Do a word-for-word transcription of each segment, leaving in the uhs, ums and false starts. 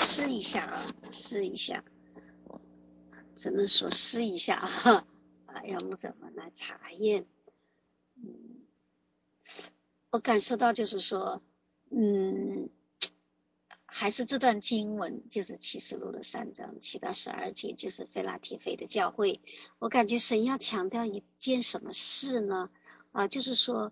试一下啊，试一下，只能说试一下啊，啊，要怎么来查验？嗯，我感受到就是说，嗯，还是这段经文，就是启示录的三章七到十二节，就是腓拉铁非的教会。我感觉神要强调一件什么事呢？啊，就是说，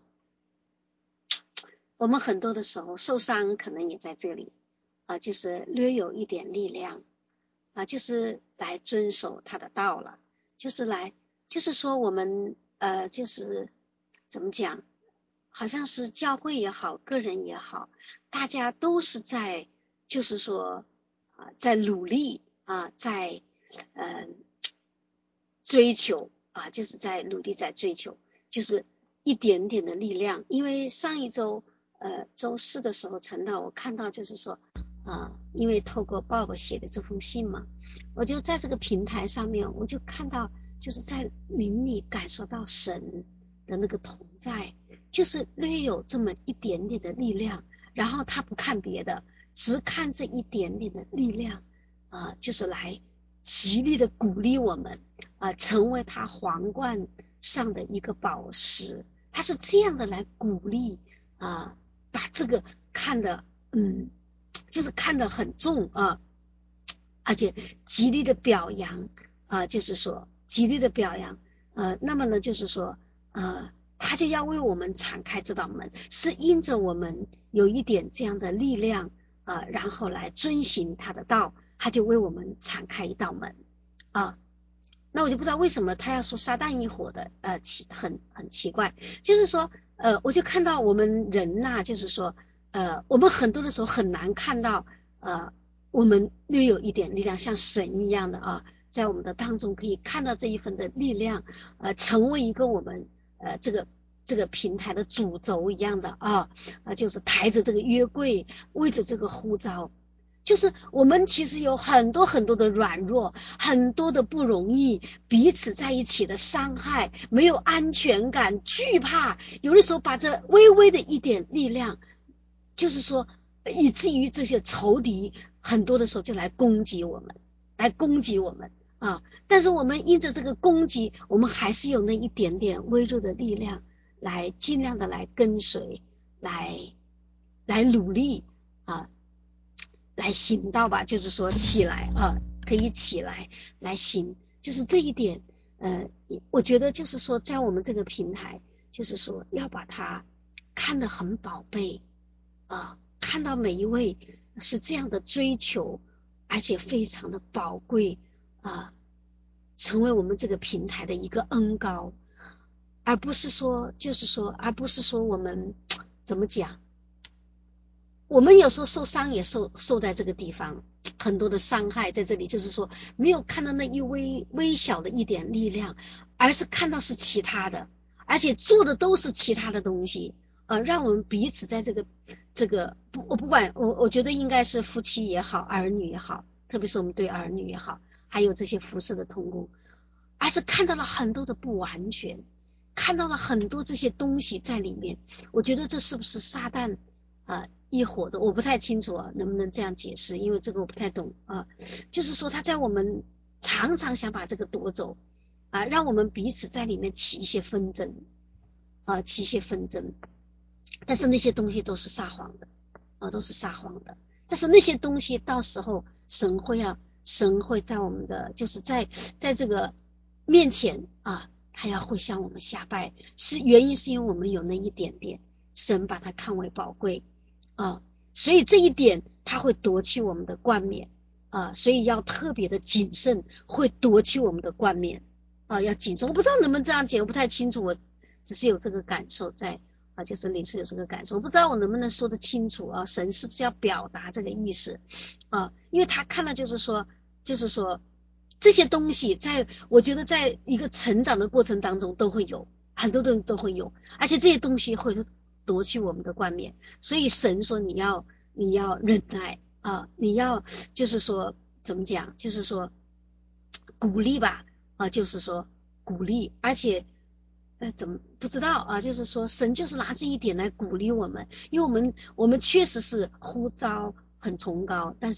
我们很多的时候受伤，可能也在这里啊，就是略有一点力量啊，就是来遵守他的道了，就是来，就是说我们呃，就是怎么讲？好像是教会也好，个人也好，大家都是在，就是说啊、呃，在努力啊、呃，在呃追求啊、呃，就是在努力在追求，就是一点点的力量。因为上一周呃周四的时候，陈导我看到就是说啊、呃，因为透过鲍勃写的这封信嘛，我就在这个平台上面，我就看到就是在灵里感受到神的那个同在。就是略有这么一点点的力量，然后他不看别的，只看这一点点的力量啊、呃，就是来极力的鼓励我们啊、呃，成为他皇冠上的一个宝石。他是这样的来鼓励啊、呃，把这个看得嗯，就是看得很重啊，而且极力的表扬啊、呃，就是说极力的表扬呃，那么呢，就是说呃。他就要为我们敞开这道门，是因着我们有一点这样的力量啊、呃，然后来遵行他的道，他就为我们敞开一道门啊。那我就不知道为什么他要说撒旦一伙的呃奇很很奇怪，就是说呃我就看到我们人呐、啊，就是说呃我们很多的时候很难看到呃我们略有一点力量，像神一样的啊，在我们的当中可以看到这一份的力量，呃成为一个我们。呃，这个这个平台的主轴一样的啊，啊，就是抬着这个约柜，为着这个呼召，就是我们其实有很多很多的软弱，很多的不容易，彼此在一起的伤害，没有安全感，惧怕，有的时候把这微微的一点力量，就是说，以至于这些仇敌很多的时候就来攻击我们，来攻击我们。啊，但是我们因着这个攻击，我们还是有那一点点微弱的力量，来尽量的来跟随，来来努力啊，来行道吧，就是说起来啊，可以起来来行，就是这一点，呃，我觉得就是说，在我们这个平台，就是说要把它看得很宝贝啊，看到每一位是这样的追求，而且非常的宝贵。啊，成为我们这个平台的一个恩膏，而不是说，就是说，而不是说我们怎么讲，我们有时候受伤也受受在这个地方，很多的伤害在这里，就是说没有看到那一微微小的一点力量，而是看到是其他的，而且做的都是其他的东西，呃，让我们彼此在这个这个不，我不管我我觉得应该是夫妻也好，儿女也好，特别是我们对儿女也好。还有这些服饰的同工，而是看到了很多的不完全，看到了很多这些东西在里面。我觉得这是不是撒旦啊、呃、一伙的？我不太清楚啊，能不能这样解释？因为这个我不太懂啊。就是说他在我们常常想把这个夺走啊，让我们彼此在里面起一些纷争啊，起一些纷争。但是那些东西都是撒谎的啊，都是撒谎的。但是那些东西到时候神会要。神会在我们的就是在在这个面前啊，他要会向我们下拜，是原因是因为我们有那一点点，神把它看为宝贵啊，所以这一点他会夺去我们的冠冕啊，所以要特别的谨慎，会夺去我们的冠冕啊，要谨慎。我不知道能不能这样解，我不太清楚，我只是有这个感受在啊，就是领受有这个感受，我不知道我能不能说得清楚啊，神是不是要表达这个意思啊？因为他看到就是说，就是说这些东西在，我觉得在一个成长的过程当中都会有，很多人都会有，而且这些东西会夺去我们的冠冕，所以神说你要你要忍耐啊，你要就是说怎么讲，就是说鼓励吧啊，就是说鼓励，而且。呃，怎么不知道啊？就是说，神就是拿这一点来鼓励我们，因为我们我们确实是呼召很崇高，但是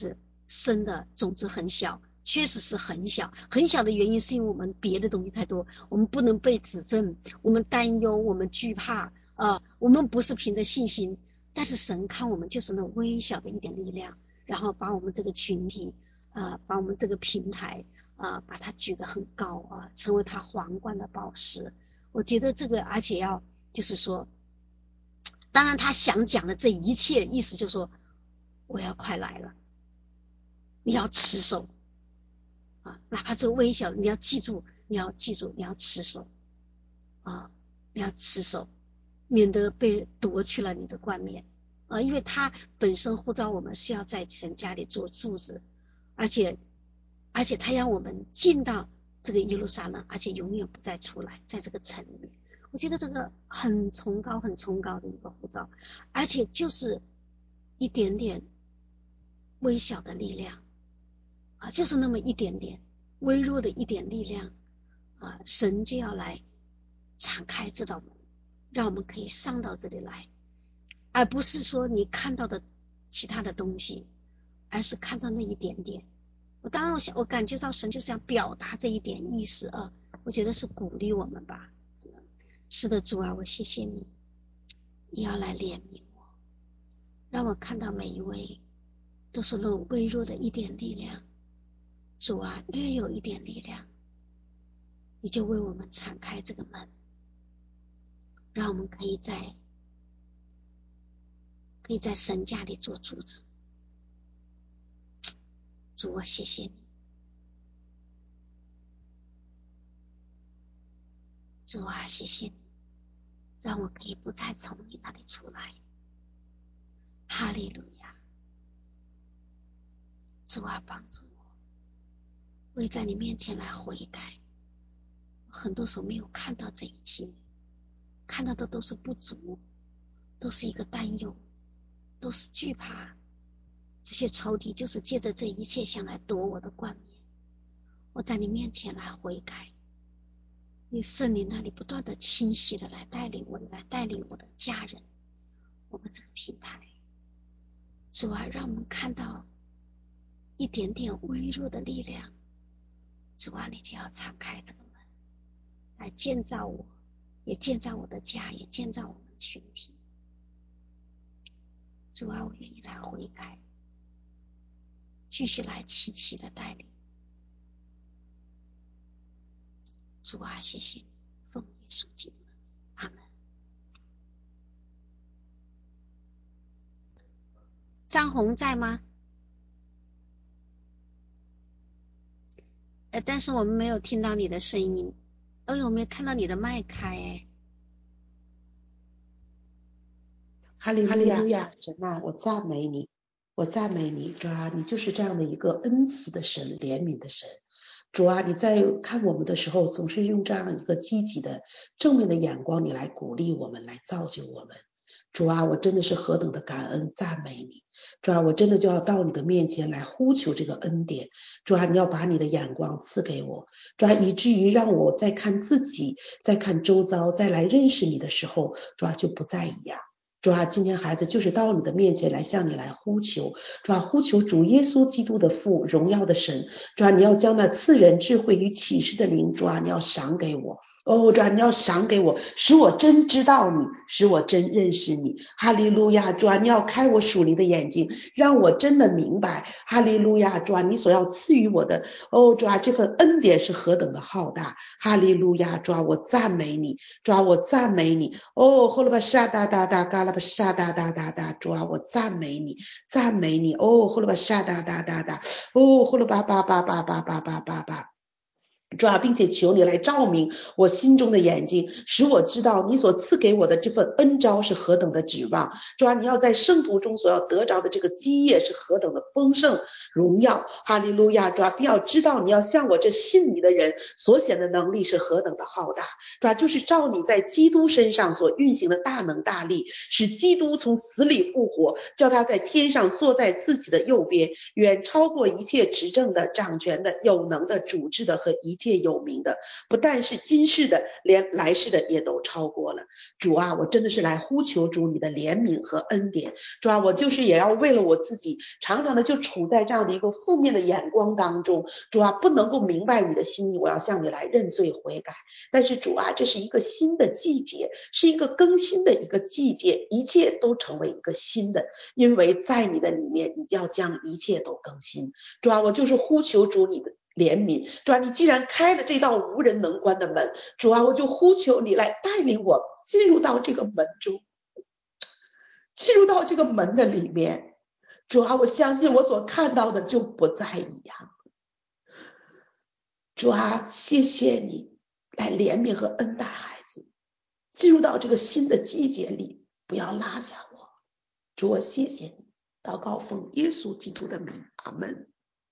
生的种子很小，确实是很小，很小的原因是因为我们别的东西太多，我们不能被指正，我们担忧，我们惧怕，呃，我们不是凭着信心，但是神看我们就是那微小的一点力量，然后把我们这个群体，呃，把我们这个平台，啊、呃，把它举得很高啊、呃，成为他皇冠的宝石。我觉得这个，而且要就是说，当然他想讲的这一切意思就是说，我要快来了，你要持守啊，哪怕这个微小，你要记住，你要记住，你要持守啊，你要持守，免得被夺去了你的冠冕啊，因为他本身呼召我们是要在神家里做柱子，而且而且他让我们进到这个耶路撒冷，而且永远不再出来，在这个城里面。我觉得这个很崇高很崇高的一个呼召，而且就是一点点微小的力量啊，就是那么一点点微弱的一点力量啊，神就要来敞开这道门，让我们可以上到这里来，而不是说你看到的其他的东西，而是看到那一点点。我当然我想我感觉到神就是要表达这一点意思啊，我觉得是鼓励我们吧。是的，主啊，我谢谢你，你要来怜悯我，让我看到每一位都是那微弱的一点力量。主啊，略有一点力量，你就为我们敞开这个门，让我们可以在可以在神家里做柱子。主，我谢谢你。主啊，谢谢你，让我可以不再从你那里出来。哈利路亚。主啊，帮助我，我也在你面前来悔改。很多时候没有看到这一切，看到的都是不足，都是一个担忧，都是惧怕。这些仇敌就是借着这一切想来夺我的冠冕。我在你面前来悔改，你圣灵那里不断的清晰的来带领我，来带领我的家人，我们这个平台。主啊，让我们看到一点点微弱的力量。主啊，你就要敞开这个门，来建造我，也建造我的家，也建造我们群体。主啊，我愿意来悔改，继续来清晰的带领。主啊，谢谢你，奉耶稣基督的名，阿门。张红在吗？呃，但是我们没有听到你的声音。哎呦，我没有看到你的麦开哎。 哈利路亚，神啊，我赞美你，我赞美你，主啊，你就是这样的一个恩慈的神，怜悯的神。主啊，你在看我们的时候，总是用这样一个积极的、正面的眼光，你来鼓励我们，来造就我们。主啊，我真的是何等的感恩赞美你。主啊，我真的就要到你的面前来呼求这个恩典。主啊，你要把你的眼光赐给我，主啊，以至于让我在看自己，在看周遭，再来认识你的时候，主啊，就不再一样。主啊，今天孩子就是到你的面前来向你来呼求，主啊，呼求主耶稣基督的父，荣耀的神。主啊，你要将那赐人智慧与启示的灵，主啊，你要赏给我。哦，主啊，你要赏给我，使我真知道你，使我真认识你。哈利路亚，主啊，你要开我属灵的眼睛，让我真的明白。哈利路亚，主啊，你所要赐予我的，哦，主啊，这份恩典是何等的浩大。哈利路亚，主啊，我赞美你，主啊，我赞美你。哦，呼啦吧沙哒哒哒，嘎啦吧沙哒哒哒哒，主啊，我赞美你，赞美你。哦，呼啦吧沙哒哒哒哒，哦，呼啦吧吧吧吧吧吧吧吧吧。主啊，并且求你来照明我心中的眼睛，使我知道你所赐给我的这份恩召是何等的指望。主啊，你要在圣徒中所要得着的这个基业是何等的丰盛荣耀。哈利路亚！主啊，并要知道你要向我这信你的人所显的能力是何等的浩大。主啊，就是照你在基督身上所运行的大能大力，使基督从死里复活，叫他在天上坐在自己的右边，远超过一切执政的、掌权的、有能的、主治的和一切切有名的，不但是今世的，连来世的也都超过了。主啊，我真的是来呼求主你的怜悯和恩典。主啊，我就是也要为了我自己，常常的就处在这样的一个负面的眼光当中。主啊，不能够明白你的心意，我要向你来认罪悔改。但是主啊，这是一个新的季节，是一个更新的一个季节，一切都成为一个新的，因为在你的里面，你要将一切都更新。主啊，我就是呼求主你的怜悯。主啊，你既然开了这道无人能关的门，主啊，我就呼求你来带领我进入到这个门中，进入到这个门的里面。主啊，我相信我所看到的就不再一样。主啊，谢谢你来怜悯和恩待孩子，进入到这个新的季节里，不要落下我。主，我谢谢你，祷告奉耶稣基督的名，阿门。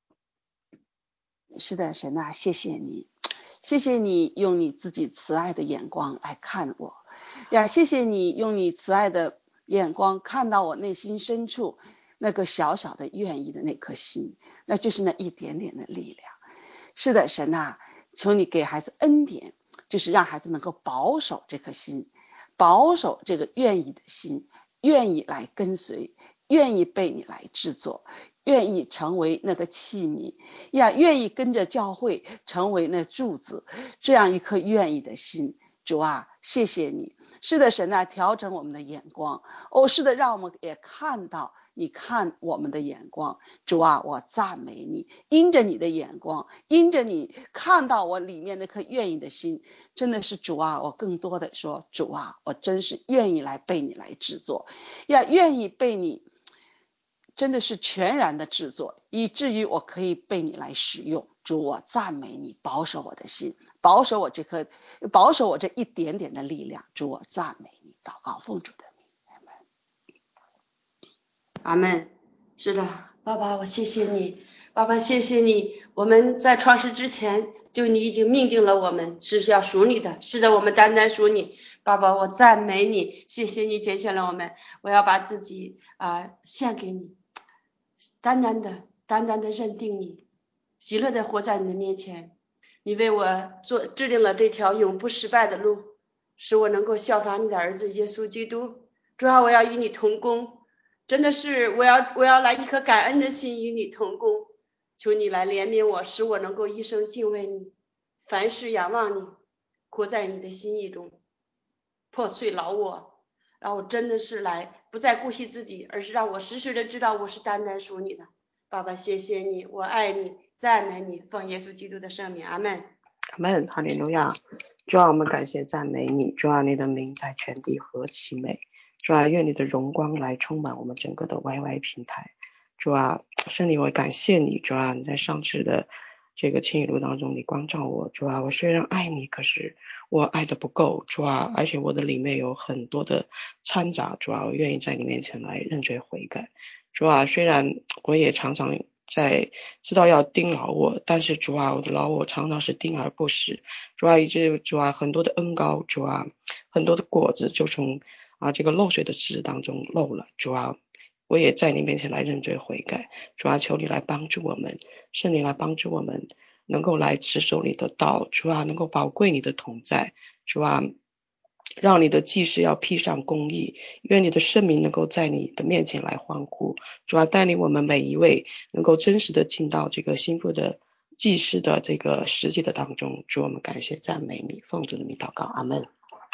是的，神啊，谢谢你，谢谢你用你自己慈爱的眼光来看我呀，谢谢你用你慈爱的眼光看到我内心深处那个小小的愿意的那颗心，那就是那一点点的力量。是的，神啊，求你给孩子恩典，就是让孩子能够保守这颗心，保守这个愿意的心，愿意来跟随，愿意被你来制作，愿意成为那个器皿呀，愿意跟着教会成为那柱子，这样一颗愿意的心。主啊，谢谢你。是的，神啊，调整我们的眼光。哦，是的，让我们也看到你看我们的眼光。主啊，我赞美你，因着你的眼光，因着你看到我里面那颗愿意的心，真的是主啊，我更多的说，主啊，我真是愿意来被你来制作呀，愿意被你真的是全然的制作，以至于我可以被你来使用。主，我赞美你，保守我的心，保守我这颗，保守我这一点点的力量。主，我赞美你，祷告奉主的名， 阿门。是的，爸爸，我谢谢你，爸爸，谢谢你。我们在创世之前，就你已经命定了我们是要属你的，是的，我们单单属你。爸爸，我赞美你，谢谢你拣选了我们，我要把自己啊、呃、献给你，单单的单单的认定你，喜乐的活在你的面前。你为我做制定了这条永不失败的路，使我能够效法你的儿子耶稣基督。主要我要与你同工，真的是我要我要来一颗感恩的心与你同工，求你来怜悯我，使我能够一生敬畏你，凡事仰望你，活在你的心意中，破碎老我，然后真的是来不再顾惜自己，而是让我时时的知道我是单单属你的。爸爸，谢谢你，我爱你，赞美你，奉耶稣基督的圣名，阿门。 阿门，哈利路亚。主啊，我们感谢赞美你，主啊，你的名在全地何其美。主啊，愿你的荣光来充满我们整个的 Y Y 平台。主啊，圣灵，我感谢你，主啊，你在上次的这个青雨路当中，你光照我。主啊，我虽然爱你，可是我爱的不够。主啊，而且我的里面有很多的掺杂。主啊，我愿意在你面前来认罪悔改。主啊，虽然我也常常在知道要盯牢我，但是主啊，我的老我常常是盯而不实。主啊，以致主啊，很多的恩膏，主啊，很多的果子就从啊这个漏水的枝当中漏了。主啊，我也在你面前来认罪悔改。主啊，求你来帮助我们，圣灵来帮助我们，能够来持守你的道。主啊，能够宝贵你的同在。主啊，让你的祭司要披上公义，愿你的圣名能够在你的面前来欢呼。主啊，带领我们每一位能够真实的进到这个心腹的祭司的这个实际的当中。主，我们感谢赞美你，奉主的名祷告，阿门。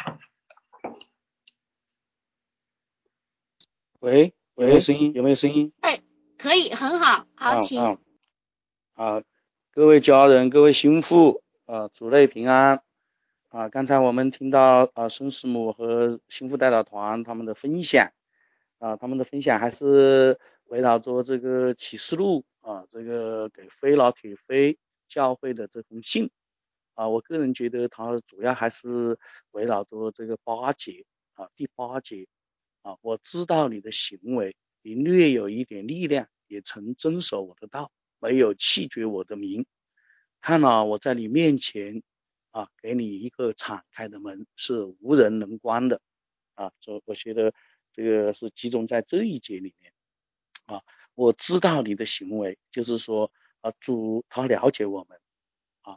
喂，有没有声音？有没有声音？ 哎，可以，很好，好， 啊请。 啊啊！各位家人，各位心腹啊，主内平安啊！刚才我们听到啊，孙师母和心腹代表团他们的分享啊，他们的分享还是围绕着这个启示录啊，这个给菲老铁非教会的这封信啊，我个人觉得它主要还是围绕着这个八节啊，第八节啊，我知道你的行为，你略有一点力量，也曾遵守我的道，没有弃绝我的名。看了我在你面前啊，给你一个敞开的门，是无人能关的啊。所以我觉得这个是集中在这一节里面啊。我知道你的行为，就是说啊，主他了解我们啊，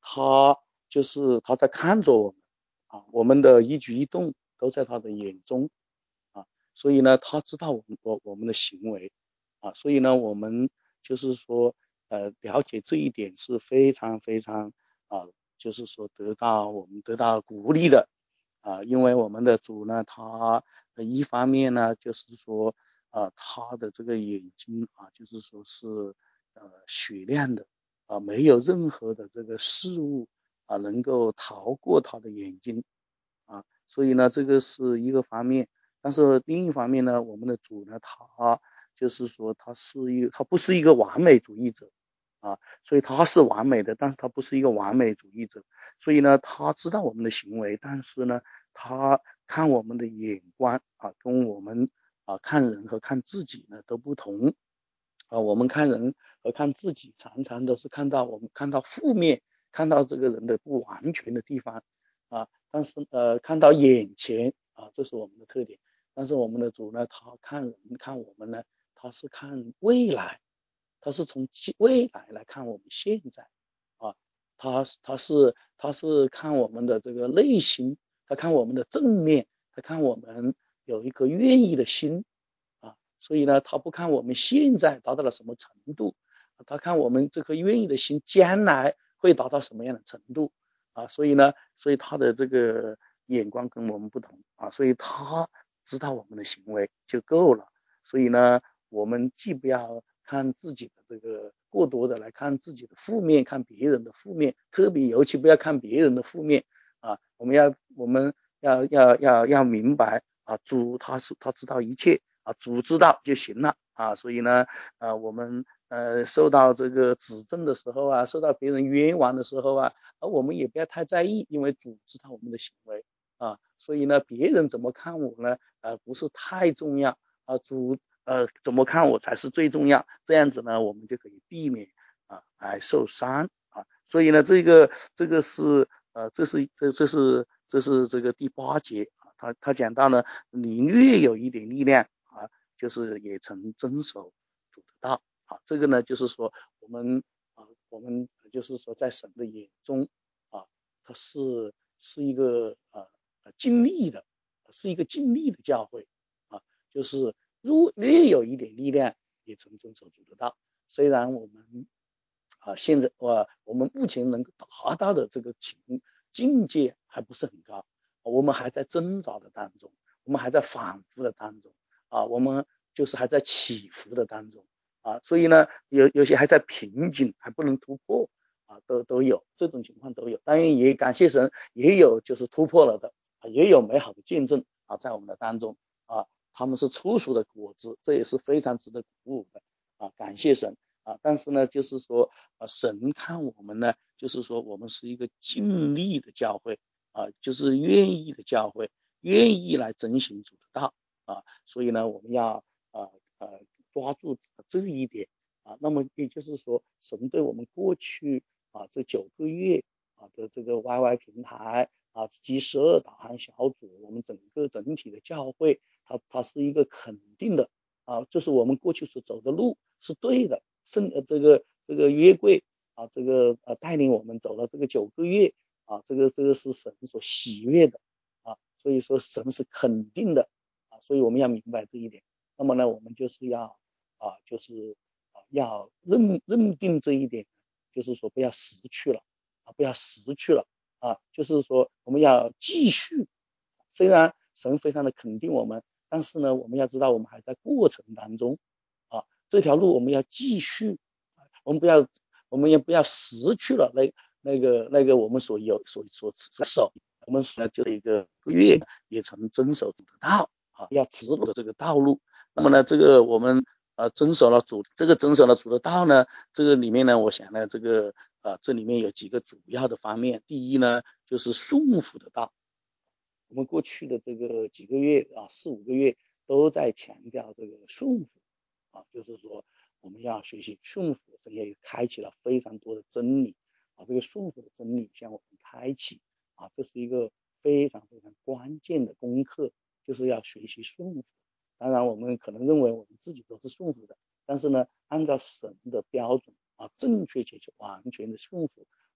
他就是他在看着我们啊，我们的一举一动都在他的眼中啊，所以呢，他知道我们我我们的行为啊，所以呢，我们就是说呃了解这一点是非常非常啊，就是说得到我们得到鼓励的啊，因为我们的主呢，他一方面呢就是说啊，他的这个眼睛啊，就是说是呃雪亮的啊，没有任何的这个事物啊能够逃过他的眼睛啊，所以呢，这个是一个方面。但是另一方面呢，我们的主呢，他就是说他是一他不是一个完美主义者啊，所以他是完美的，但是他不是一个完美主义者，所以呢，他知道我们的行为，但是呢，他看我们的眼光啊，跟我们啊看人和看自己呢都不同啊，我们看人和看自己常常都是看到我们看到负面，看到这个人的不完全的地方啊，但是呃看到眼前啊，这是我们的特点。但是我们的主呢，他看人看我们呢，他是看未来，他是从未来来看我们现在啊，他他是他是看我们的这个内心，他看我们的正面，他看我们有一颗愿意的心啊，所以呢，他不看我们现在达到了什么程度，他看我们这颗愿意的心将来会达到什么样的程度啊，所以呢，所以他的这个眼光跟我们不同啊，所以他知道我们的行为就够了。所以呢，我们既不要看自己的这个过多的来看自己的负面，看别人的负面，特别尤其不要看别人的负面啊，我们要我们要要要要明白啊，主他是他知道一切啊，主知道就行了啊，所以呢，呃，我们呃受到这个指正的时候啊，受到别人冤枉的时候啊，而我们也不要太在意，因为主知道我们的行为啊，所以呢，别人怎么看我呢？呃，不是太重要啊，主呃怎么看我才是最重要，这样子呢，我们就可以避免啊来受伤啊。所以呢，这个这个是呃，这是这这是这是这个第八节啊，他他讲到呢，你略有一点力量啊，就是也曾遵守主的道啊。这个呢，就是说我们啊，我们就是说在神的眼中啊，他是是一个呃尽力的。是一个尽力的教会啊，就是如略有一点力量，也曾遵守主的道。虽然我们啊现在我我们目前能够达到的这个情境界还不是很高，我们还在挣扎的当中，我们还在反复的当中啊，我们就是还在起伏的当中啊，所以呢，有有些还在瓶颈，还不能突破啊，都都有这种情况都有。当然也感谢神，也有就是突破了的。也有美好的见证啊，在我们的当中啊，他们是初熟的果子，这也是非常值得鼓舞的啊，感谢神啊。但是呢，就是说啊，神看我们呢，就是说我们是一个尽力的教会啊，就是愿意的教会，愿意来遵行主的道啊，所以呢，我们要啊呃抓住这一点啊。那么也就是说，神对我们过去啊这九个月啊的这个 Y Y 平台。啊，第十二导航小组，我们整个整体的教会，它它是一个肯定的啊，就是我们过去所走的路是对的，圣呃这个这个约柜啊，这个呃带领我们走了这个九个月啊，这个这个是神所喜悦的啊，所以说神是肯定的啊，所以我们要明白这一点。那么呢，我们就是要啊，就是啊要认认定这一点，就是说不要失去了啊，不要失去了。啊，就是说我们要继续，虽然神非常的肯定我们，但是呢，我们要知道我们还在过程当中啊，这条路我们要继续，我们不要，我们也不要失去了那那个那个我们所有所所所守，我们呢就一个月也曾遵守主的道啊，要直路的这个道路。那么呢，这个我们呃遵守了主，这个遵守了主的道呢，这个里面呢，我想呢，这个。啊，这里面有几个主要的方面。第一呢，就是顺服的道。我们过去的这个几个月啊，四五个月都在强调这个顺服啊，就是说我们要学习顺服，神也开启了非常多的真理啊，这个顺服的真理向我们开启啊，这是一个非常非常关键的功课，就是要学习顺服。当然，我们可能认为我们自己都是顺服的，但是呢，按照神的标准。啊，正确且完全的顺服，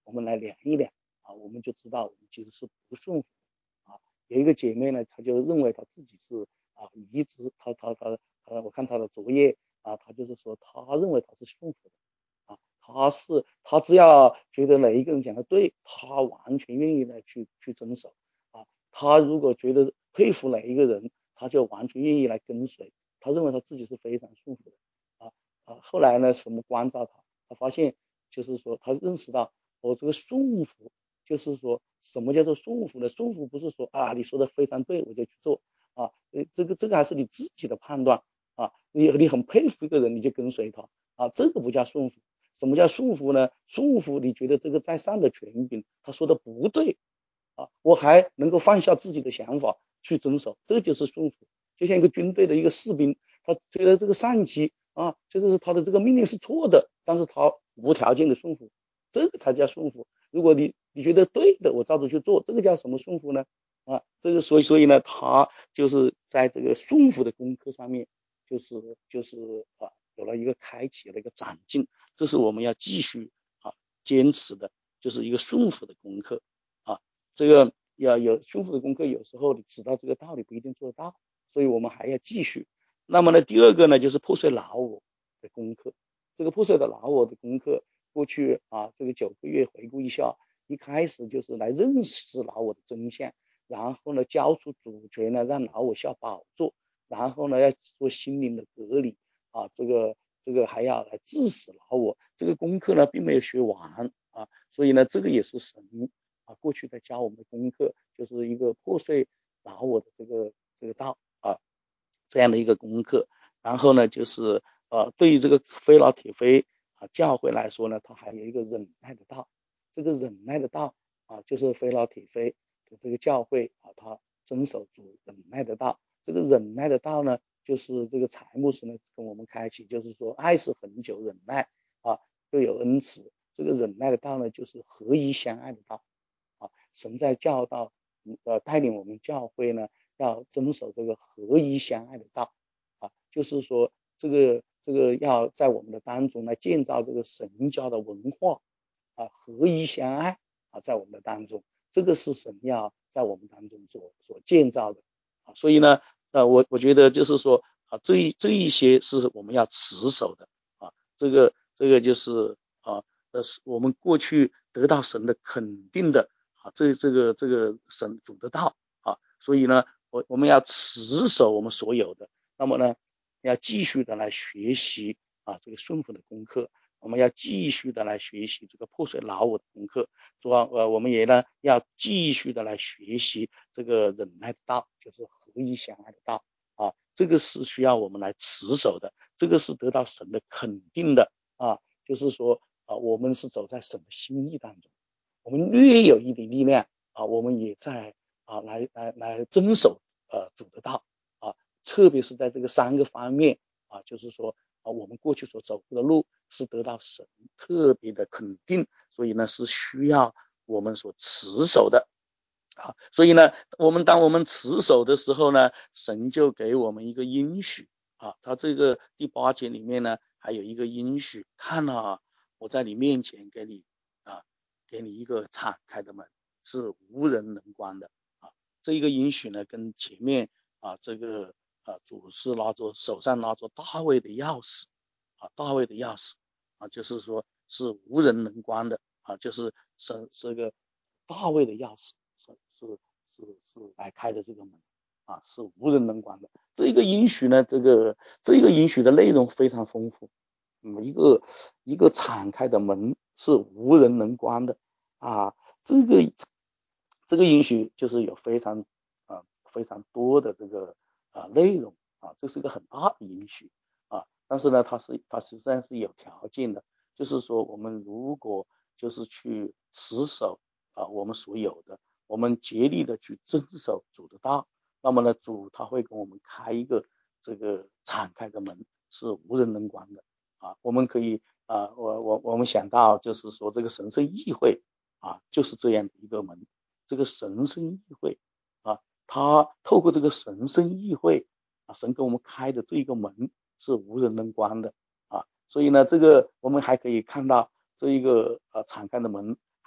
我们来量一量啊，我们就知道我们其实是不顺服啊。有一个姐妹呢，她就认为她自己是啊一直她她她她，我看她的作业啊，她就是说她认为她是顺服的啊，她是她只要觉得哪一个人讲的对，她完全愿意来去去遵守啊。她如果觉得佩服哪一个人，她就完全愿意来跟随，她认为她自己是非常顺服的啊啊。后来呢，什么关照她，她发现就是说她认识到我这个顺服，就是说什么叫做顺服呢？顺服不是说啊你说的非常对我就去做啊，呃这个这个还是你自己的判断啊，你你很佩服一个人你就跟随他啊，这个不叫顺服。什么叫顺服呢？顺服你觉得这个在上的权柄他说的不对啊，我还能够放下自己的想法去遵守，这就是顺服。就像一个军队的一个士兵，他觉得这个上级啊，这个是他的这个命令是错的，但是他无条件的顺服，这个才叫顺服。如果你你觉得对的，我照着去做，这个叫什么顺服呢？啊，这个所以所以呢，他就是在这个顺服的功课上面，就是就是啊，有了一个开启了一个长进，这是我们要继续啊坚持的，就是一个顺服的功课啊。这个要有顺服的功课，有时候你知道这个道理不一定做得到，所以我们还要继续。那么呢，第二个呢，就是破碎老我的功课。这个破碎的老我的功课，过去啊这个九个月回顾一下，一开始就是来认识老我的真相，然后呢交出主权呢，让老我下宝座，然后呢要做心灵的隔离啊，这个这个还要来治死老我。这个功课呢并没有学完啊，所以呢这个也是神啊过去在教我们的功课，就是一个破碎老我的这个这个道啊这样的一个功课。然后呢就是呃对于这个非老铁非啊教会来说呢，它还有一个忍耐的道。这个忍耐的道啊，就是非老铁非的这个教会啊，它遵守主忍耐的道。这个忍耐的道呢，就是这个财牧师呢跟我们开启，就是说爱是恒久忍耐啊，又有恩慈。这个忍耐的道呢，就是合一相爱的道啊。神在教导呃带领我们教会呢，要遵守这个合一相爱的道啊，就是说这个这个要在我们的当中来建造这个神教的文化啊，合一相爱啊，在我们的当中，这个是神要在我们当中所所建造的啊。所以呢，呃，我我觉得就是说啊，这一这一些是我们要持守的啊，这个这个就是啊，呃，我们过去得到神的肯定的啊，这这个这个神主的道啊，所以呢，我我们要持守我们所有的，那么呢，要继续的来学习啊，这个顺服的功课。我们要继续的来学习这个破碎老我的功课，主要呃，我们也呢要继续的来学习这个忍耐的道，就是合一相爱的道啊，这个是需要我们来持守的，这个是得到神的肯定的啊，就是说啊，我们是走在神的心意当中，我们略有一点力量啊，我们也在啊来来来遵守呃主的道啊，特别是在这个三个方面啊，就是说啊，我们过去所走过的路是得到神特别的肯定，所以呢是需要我们所持守的啊。所以呢，我们当我们持守的时候呢，神就给我们一个应许啊。他这个第八节里面呢，还有一个应许，看啊，我在你面前给你啊，给你一个敞开的门，是无人能关的啊。这一个应许呢，跟前面啊这个啊主是拿着手上拿着大卫的钥匙啊，大卫的钥匙啊，就是说是无人能关的啊，就是是这个大卫的钥匙是是是是来开的这个门啊，是无人能关的。这一个应许呢，这个这一个应许的内容非常丰富，嗯，一个一个敞开的门是无人能关的啊，这个这个应许就是有非常啊非常多的这个啊内容啊，这是一个很大的应许啊，但是呢，它是它实际上是有条件的，就是说我们如果就是去持守啊我们所有的，我们竭力的去遵守主的道，那么呢，主他会给我们开一个这个敞开的门，是无人能关的啊。我们可以啊，我我我们想到就是说这个神圣议会啊，就是这样的一个门。这个神圣议会啊，他透过这个神圣议会啊，神给我们开的这一个门是无人能关的啊。所以呢，这个我们还可以看到这一个呃敞开的门，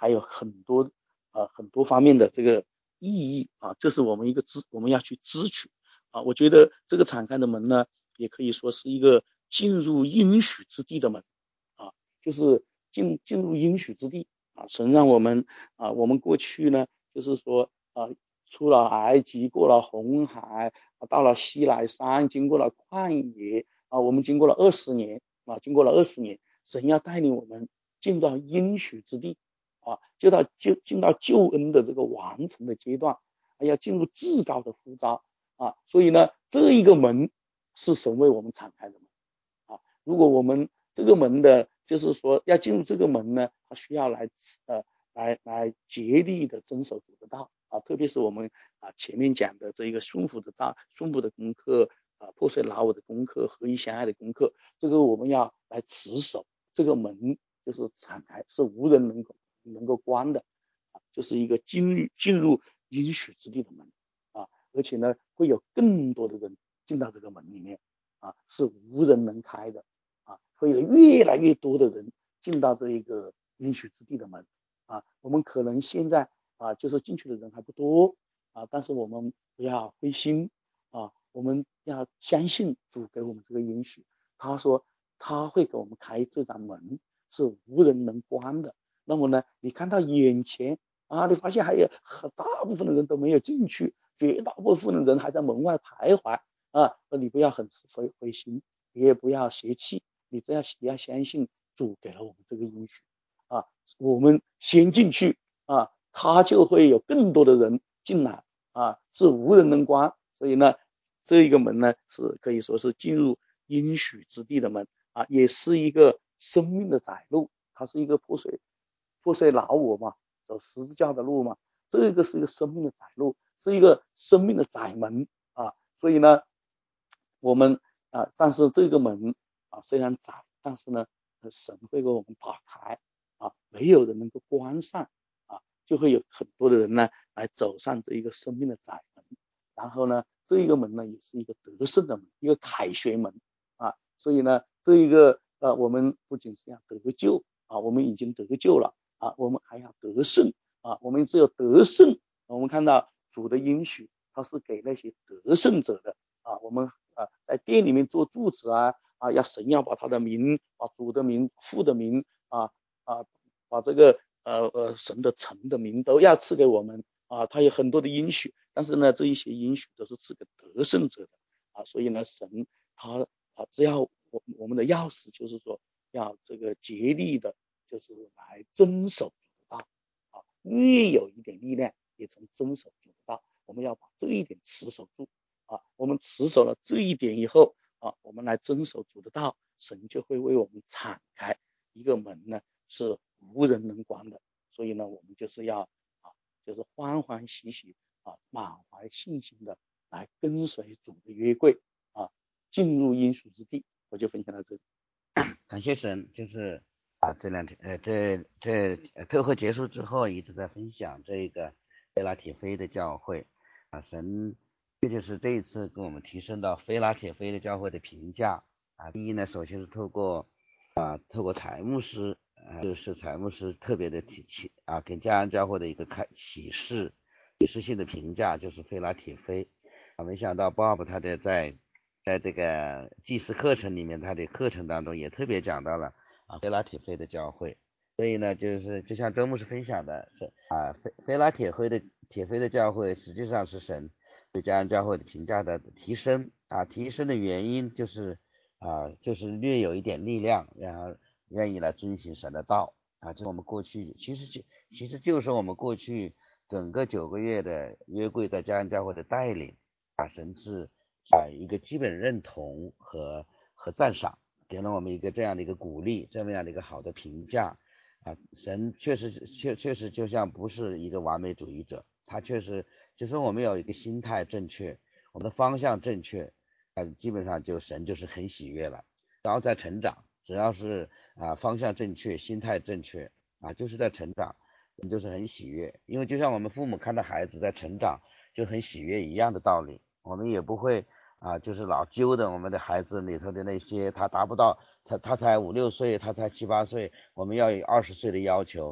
还有很多呃很多方面的这个意义啊，这是我们一个知我们要去支取啊。我觉得这个敞开的门呢，也可以说是一个进入应许之地的门啊，就是进进入应许之地啊。神让我们啊，我们过去呢，就是说啊，出了埃及，过了红海，到了西奈山，经过了旷野啊，我们经过了二十年啊，经过了二十年，神要带领我们进到应许之地啊，就到就进到救恩的这个完成的阶段，要进入至高的呼召啊。所以呢，这一个门是神为我们敞开的门啊。如果我们这个门的，就是说要进入这个门呢，它需要来呃来来竭力的遵守主的道啊，特别是我们啊前面讲的这一个顺服的道、顺服的功课啊、破碎老我的功课、合一相爱的功课，这个我们要来持守这个门，就是敞开，是无人能够能够关的啊，就是一个进入进入应许之地的门啊，而且呢会有更多的人进到这个门里面啊，是无人能开的啊，会有越来越多的人进到这一个应许之地的门啊。我们可能现在啊，就是进去的人还不多啊，但是我们不要灰心啊，我们要相信主给我们这个应许，他说他会给我们开这扇门，是无人能关的。那么呢，你看到眼前啊，你发现还有很大部分的人都没有进去，绝大部分的人还在门外徘徊啊，你不要很灰灰心，也不要泄气，你只要要相信主给了我们这个应许啊，我们先进去啊，他就会有更多的人进来啊，是无人能关。所以呢，这一个门呢是可以说是进入应许之地的门啊，也是一个生命的窄路，它是一个破碎破碎老我嘛，走十字架的路嘛，这个是一个生命的窄路，是一个生命的窄门啊。所以呢，我们啊，但是这个门啊虽然窄，但是呢，神会给我们打开啊，没有人能够关上啊，就会有很多的人呢来走上这一个生命的窄门。然后呢，这一个门呢也是一个得胜的门，一个凯旋门啊。所以呢，这一个呃，我们不仅是要得救啊，我们已经得救了啊，我们还要得胜啊。我们只有得胜，我们看到主的应许，他是给那些得胜者的啊。我们啊在店里面做柱子啊啊，要神要把他的名、把主的名、父的名啊啊，把这个呃呃神的城的名都要赐给我们啊。他有很多的应许，但是呢，这一些应许都是赐给得胜者的啊。所以呢，神他啊，只要我我们的钥匙就是说要这个竭力的，就是来遵守主的道啊，越有一点力量，也从遵守主的道，我们要把这一点持守住啊。我们持守了这一点以后啊，我们来遵守主的道，神就会为我们敞开一个门呢，是无人能关的。所以呢，我们就是要啊，就是欢欢喜喜啊，满怀信心的来跟随主的约柜啊，进入应许之地。我就分享到这里。 感谢神，就是啊，这两天呃，这这特会结束之后，一直在分享这个菲拉铁菲的教会啊，神这就是这一次给我们提升到菲拉铁菲的教会的评价啊。第一呢，首先是透过啊，透过财牧师，呃，就是财牧师特别的提起啊，给家安教会的一个开启示启示性的评价，就是菲拉铁菲啊。没想到 Bob 他的在在这个祭司课程里面，他的课程当中也特别讲到了啊菲拉铁菲的教会。所以呢，就是就像周牧师分享的，是啊菲菲拉铁菲的铁菲的教会实际上是神对家安教会的评价的提升啊，提升的原因就是啊就是略有一点力量，然后愿意来遵循神的道啊。就我们过去其实就其实就是我们过去整个九个月的约柜在家安教会的带领啊，神是啊一个基本认同和和赞赏，给了我们一个这样的一个鼓励，这么样的一个好的评价啊。神确实确确实就像不是一个完美主义者，他确实就是我们有一个心态正确，我们的方向正确啊，基本上就神就是很喜悦了。然后在成长，只要是啊方向正确，心态正确啊，就是在成长，就是很喜悦。因为就像我们父母看到孩子在成长就很喜悦一样的道理，我们也不会啊，就是老揪的我们的孩子里头的那些，他达不到，他他才五六岁，他才七八岁，我们要有二十岁的要求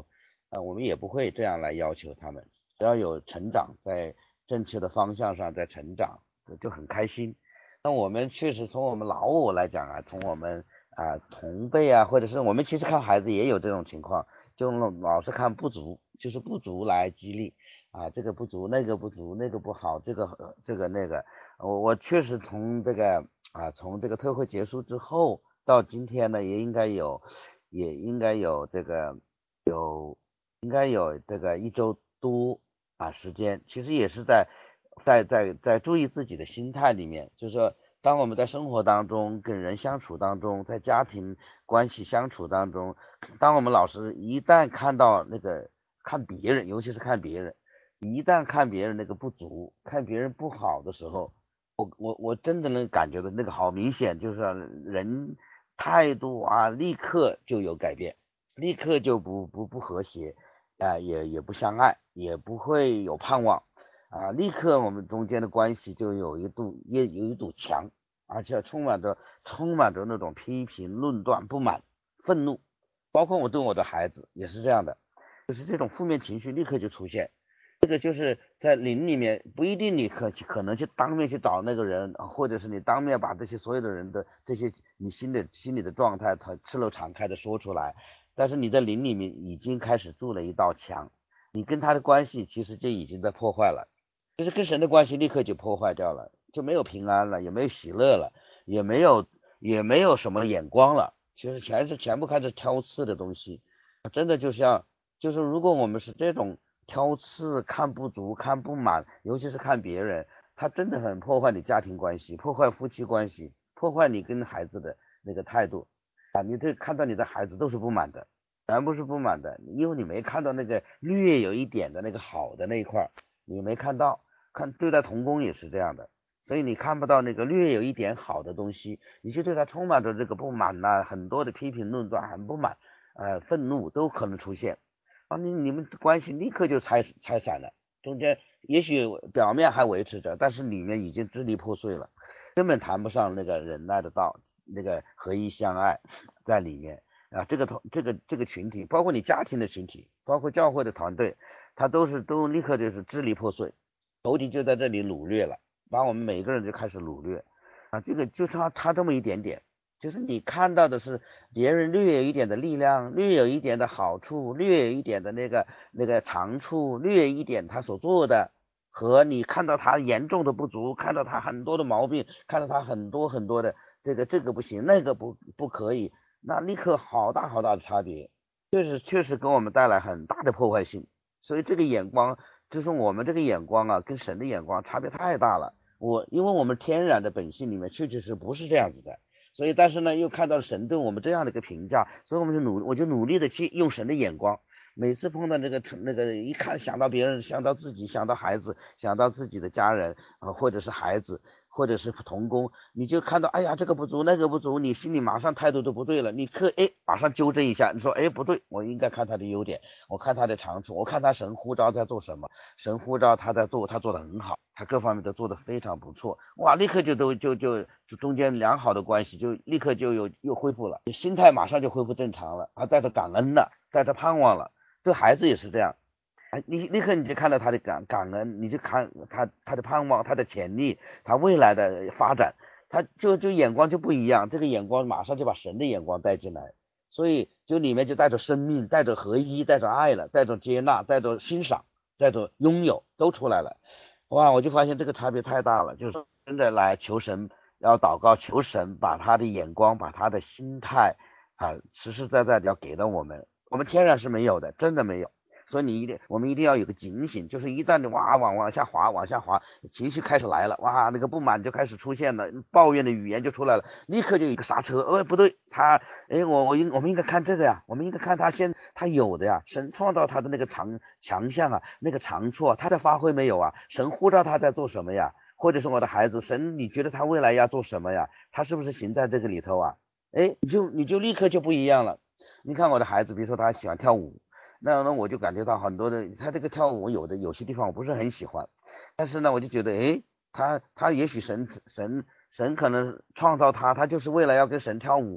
啊，我们也不会这样来要求他们。只要有成长，在正确的方向上在成长，就很开心。那我们确实从我们老我来讲啊，从我们啊同辈啊，或者是我们其实看孩子也有这种情况，就老是看不足，就是不足来激励啊，这个不足，那个不足，那个不好，这个呃这个那个，我我确实从这个啊从这个特会结束之后到今天呢，也应该有也应该有这个有应该有这个一周多啊时间，其实也是在在在在注意自己的心态里面，就是说当我们在生活当中跟人相处当中，在家庭关系相处当中，当我们老师一旦看到那个看别人，尤其是看别人，一旦看别人那个不足，看别人不好的时候，我我我真的能感觉到那个好明显，就是人态度啊，立刻就有改变，立刻就不不不和谐啊、呃，也也不相爱，也不会有盼望啊，立刻我们中间的关系就有一堵也有一堵墙，而且充满着充满着那种批评、论断、不满、愤怒，包括我对我的孩子也是这样的，就是这种负面情绪立刻就出现。这个就是在灵里面不一定你可可能去当面去找那个人，或者是你当面把这些所有的人的这些你心的心理的状态他赤裸敞开的说出来，但是你在灵里面已经开始筑了一道墙，你跟他的关系其实就已经在破坏了，就是跟神的关系立刻就破坏掉了，就没有平安了，也没有喜乐了，也没有也没有什么眼光了，其实全是全部开始挑刺的东西，真的就像就是如果我们是这种挑刺、看不足、看不满，尤其是看别人，他真的很破坏你家庭关系，破坏夫妻关系，破坏你跟孩子的那个态度啊！你这看到你的孩子都是不满的，全部是不满的，因为你没看到那个略有一点的那个好的那一块，你没看到。看对待童工也是这样的，所以你看不到那个略有一点好的东西，你就对他充满着这个不满呐、啊，很多的批评论断，很不满，呃，愤怒都可能出现。啊，你你们关系立刻就拆拆散了，中间也许表面还维持着，但是里面已经支离破碎了，根本谈不上那个忍耐的道，那个合一相爱在里面啊。这个同这个这个群体，包括你家庭的群体，包括教会的团队，他都是都立刻就是支离破碎，仇敌就在这里掳掠了，把我们每个人就开始掳掠啊。这个就差差这么一点点。就是你看到的是别人略有一点的力量，略有一点的好处，略有一点的那个那个长处，略一点他所做的，和你看到他严重的不足，看到他很多的毛病，看到他很多很多的这个这个不行，那个不不可以，那立刻好大好大的差别，确实确实给我们带来很大的破坏性。所以这个眼光，就是我们这个眼光啊，跟神的眼光差别太大了。我因为我们天然的本性里面确确实不是这样子的。所以但是呢又看到神对我们这样的一个评价，所以我们就努我就努力的去用神的眼光，每次碰到那个那个一看想到别人，想到自己，想到孩子，想到自己的家人啊，或者是孩子，或者是童工，你就看到哎呀这个不足那个不足，你心里马上态度就不对了，你可哎马上纠正一下，你说哎不对，我应该看他的优点，我看他的长处，我看他神呼召在做什么，神呼召他在做，他做的很好，他各方面都做得非常不错，哇立刻就都就就就中间良好的关系就立刻就有又恢复了，心态马上就恢复正常了，他带着感恩了，带着盼望了，对孩子也是这样。你立刻你就看到他的感感恩，你就看他他的盼望，他的潜力，他未来的发展，他就就眼光就不一样，这个眼光马上就把神的眼光带进来，所以就里面就带着生命，带着合一，带着爱了，带着接纳，带着欣赏，带着拥有都出来了。哇，我就发现这个差别太大了，就是真的来求神，要祷告求神把他的眼光，把他的心态啊，实实在在的要给到我们，我们天然是没有的，真的没有。所以你一定，我们一定要有个警醒，就是一旦你哇往往下滑，往下滑，情绪开始来了，哇，那个不满就开始出现了，抱怨的语言就出来了，立刻就有一个刹车，哎，不对，他，哎，我我应我们应该看这个呀，我们应该看他先他有的呀，神创造他的那个长强项啊，那个长处啊，他在发挥没有啊？神呼召他在做什么呀？或者是我的孩子，神你觉得他未来要做什么呀？他是不是行在这个里头啊？哎，你就你就立刻就不一样了。你看我的孩子，比如说他喜欢跳舞。那那我就感觉到很多的，他这个跳舞有的有些地方我不是很喜欢，但是呢，我就觉得，诶，他他也许神神神可能创造他，他就是为了要跟神跳舞啊，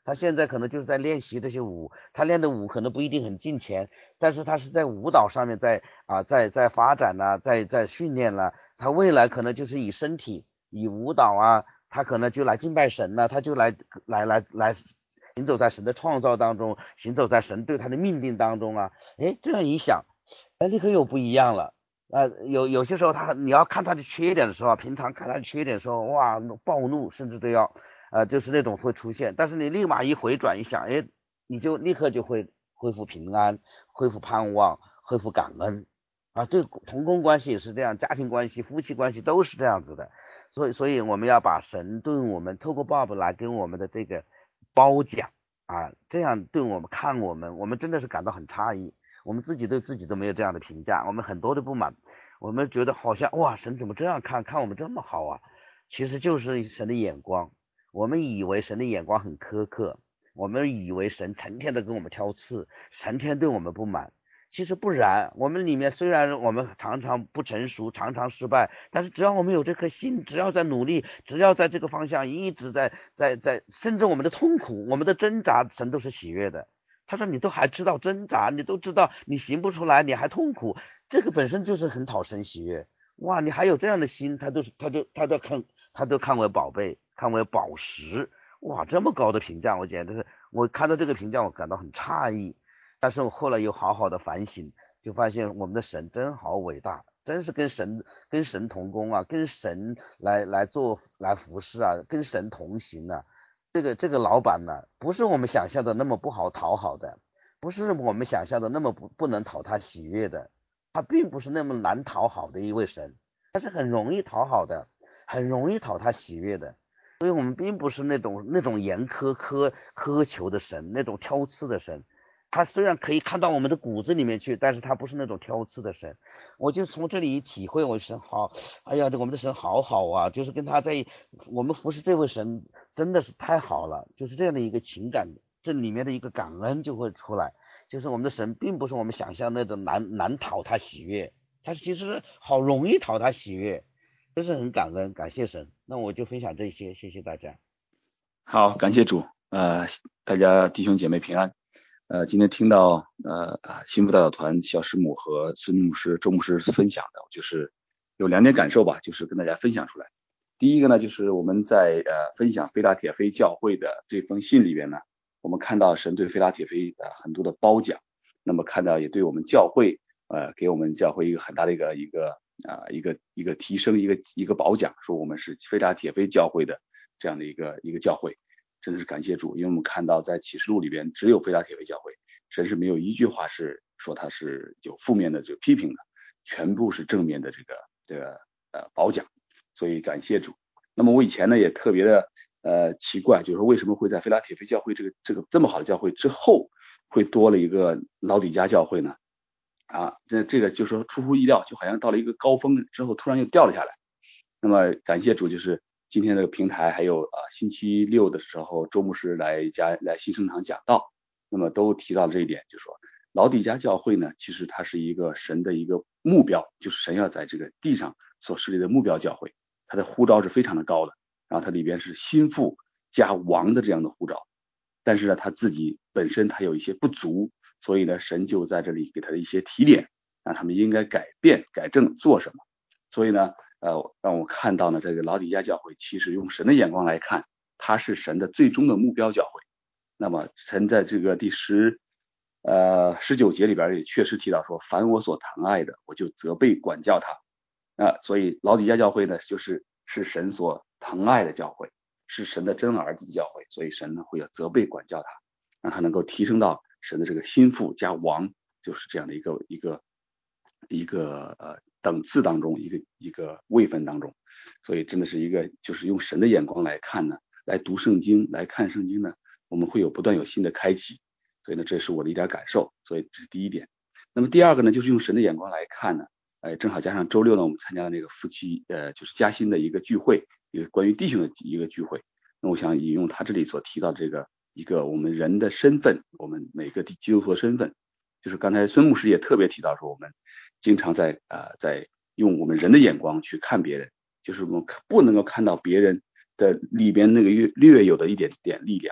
他现在可能就是在练习这些舞，他练的舞可能不一定很近前，但是他是在舞蹈上面在啊在在发展呐、啊，在在训练了，他未来可能就是以身体以舞蹈啊，他可能就来敬拜神了、啊，他就来来来来行走在神的创造当中，行走在神对他的命定当中啊，哎，这样一想，哎，立刻又不一样了。呃，有有些时候他你要看他的缺点的时候，平常看他的缺点的时候，哇，暴怒甚至都要，呃，就是那种会出现。但是你立马一回转一想，哎，你就立刻就会恢复平安，恢复盼望，恢复感恩啊。这同工关系也是这样，家庭关系、夫妻关系都是这样子的。所以，所以我们要把神对我们透过爸爸来跟我们的这个褒奖啊，这样对我们看我们，我们真的是感到很诧异。我们自己对自己都没有这样的评价，我们很多的不满，我们觉得好像哇，神怎么这样看看我们这么好啊？其实就是神的眼光，我们以为神的眼光很苛刻，我们以为神成天的跟我们挑刺，成天对我们不满，其实不然。我们里面虽然我们常常不成熟，常常失败，但是只要我们有这颗心，只要在努力，只要在这个方向一直在在在，甚至我们的痛苦，我们的挣扎，神都是喜悦的。他说你都还知道挣扎，你都知道你行不出来，你还痛苦，这个本身就是很讨神喜悦。哇，你还有这样的心，他都是他都他都看他都看为宝贝，看为宝石。哇，这么高的评价，我简直是我看到这个评价我感到很诧异。但是我后来又好好的反省，就发现我们的神真好伟大，真是跟神跟神同工啊，跟神来来做来服侍啊，跟神同行啊。这个这个老板呢，不是我们想象的那么不好讨好的，不是我们想象的那么不不能讨他喜悦的，他并不是那么难讨好的一位神，他是很容易讨好的，很容易讨他喜悦的。所以我们并不是那种那种严苛苛苛求的神，那种挑刺的神。他虽然可以看到我们的骨子里面去，但是他不是那种挑刺的神。我就从这里体会，我神好，哎呀，我们的神好好啊，就是跟他在我们服侍这位神真的是太好了，就是这样的一个情感，这里面的一个感恩就会出来，就是我们的神并不是我们想象那种难难讨他喜悦，他其实好容易讨他喜悦，真是很感恩，感谢神。那我就分享这些，谢谢大家。 好，感谢主，呃，大家弟兄姐妹平安。呃，今天听到呃幸福代表团小师母和孙牧师、周牧师分享的，就是有两点感受吧，就是跟大家分享出来。第一个呢，就是我们在呃分享菲拉铁菲教会的这封信里边呢，我们看到神对菲拉铁菲呃很多的褒奖，那么看到也对我们教会呃给我们教会一个很大的一个一个啊、呃、一个一个提升，一个一个褒奖，说我们是菲拉铁菲教会的这样的一个一个教会。真的是感谢主，因为我们看到在启示录里边只有菲拉铁菲教会，神是没有一句话是说他是有负面的这个批评的，全部是正面的这个这个呃褒奖，所以感谢主。那么我以前呢也特别的呃奇怪，就是说为什么会在菲拉铁菲教会这个这个这么好的教会之后会多了一个老底嘉教会呢？啊，这这个就是说出乎意料，就好像到了一个高峰之后突然又掉了下来。那么感谢主，就是今天这个平台还有啊星期六的时候周牧师来家来新生堂讲道，那么都提到了这一点，就是说老底嘉教会呢，其实它是一个神的一个目标，就是神要在这个地上所设立的目标教会，它的呼召是非常的高的，然后它里边是心腹加王的这样的呼召，但是呢他自己本身他有一些不足，所以呢神就在这里给他的一些提点，让他们应该改变改正做什么。所以呢呃，让我看到呢，这个老底嘉教会其实用神的眼光来看，它是神的最终的目标教会。那么神在这个第十呃十九节里边也确实提到说，凡我所疼爱的，我就责备管教他。啊、呃，所以老底嘉教会呢，就是是神所疼爱的教会，是神的真儿子的教会，所以神呢会要责备管教他，让他能够提升到神的这个心腹加王，就是这样的一个一个一个呃。等次当中一个一个位分当中，所以真的是一个就是用神的眼光来看呢，来读圣经来看圣经呢，我们会有不断有新的开启，所以呢这是我的一点感受，所以这是第一点。那么第二个呢，就是用神的眼光来看呢，呃正好加上周六呢我们参加了那个夫妻呃就是嘉兴的一个聚会，一个关于弟兄的一个聚会，那我想引用他这里所提到这个一个我们人的身份，我们每个基督徒的身份，就是刚才孙牧师也特别提到说我们经常在呃在用我们人的眼光去看别人，就是我们不能够看到别人的里边那个略略有的一点点力量，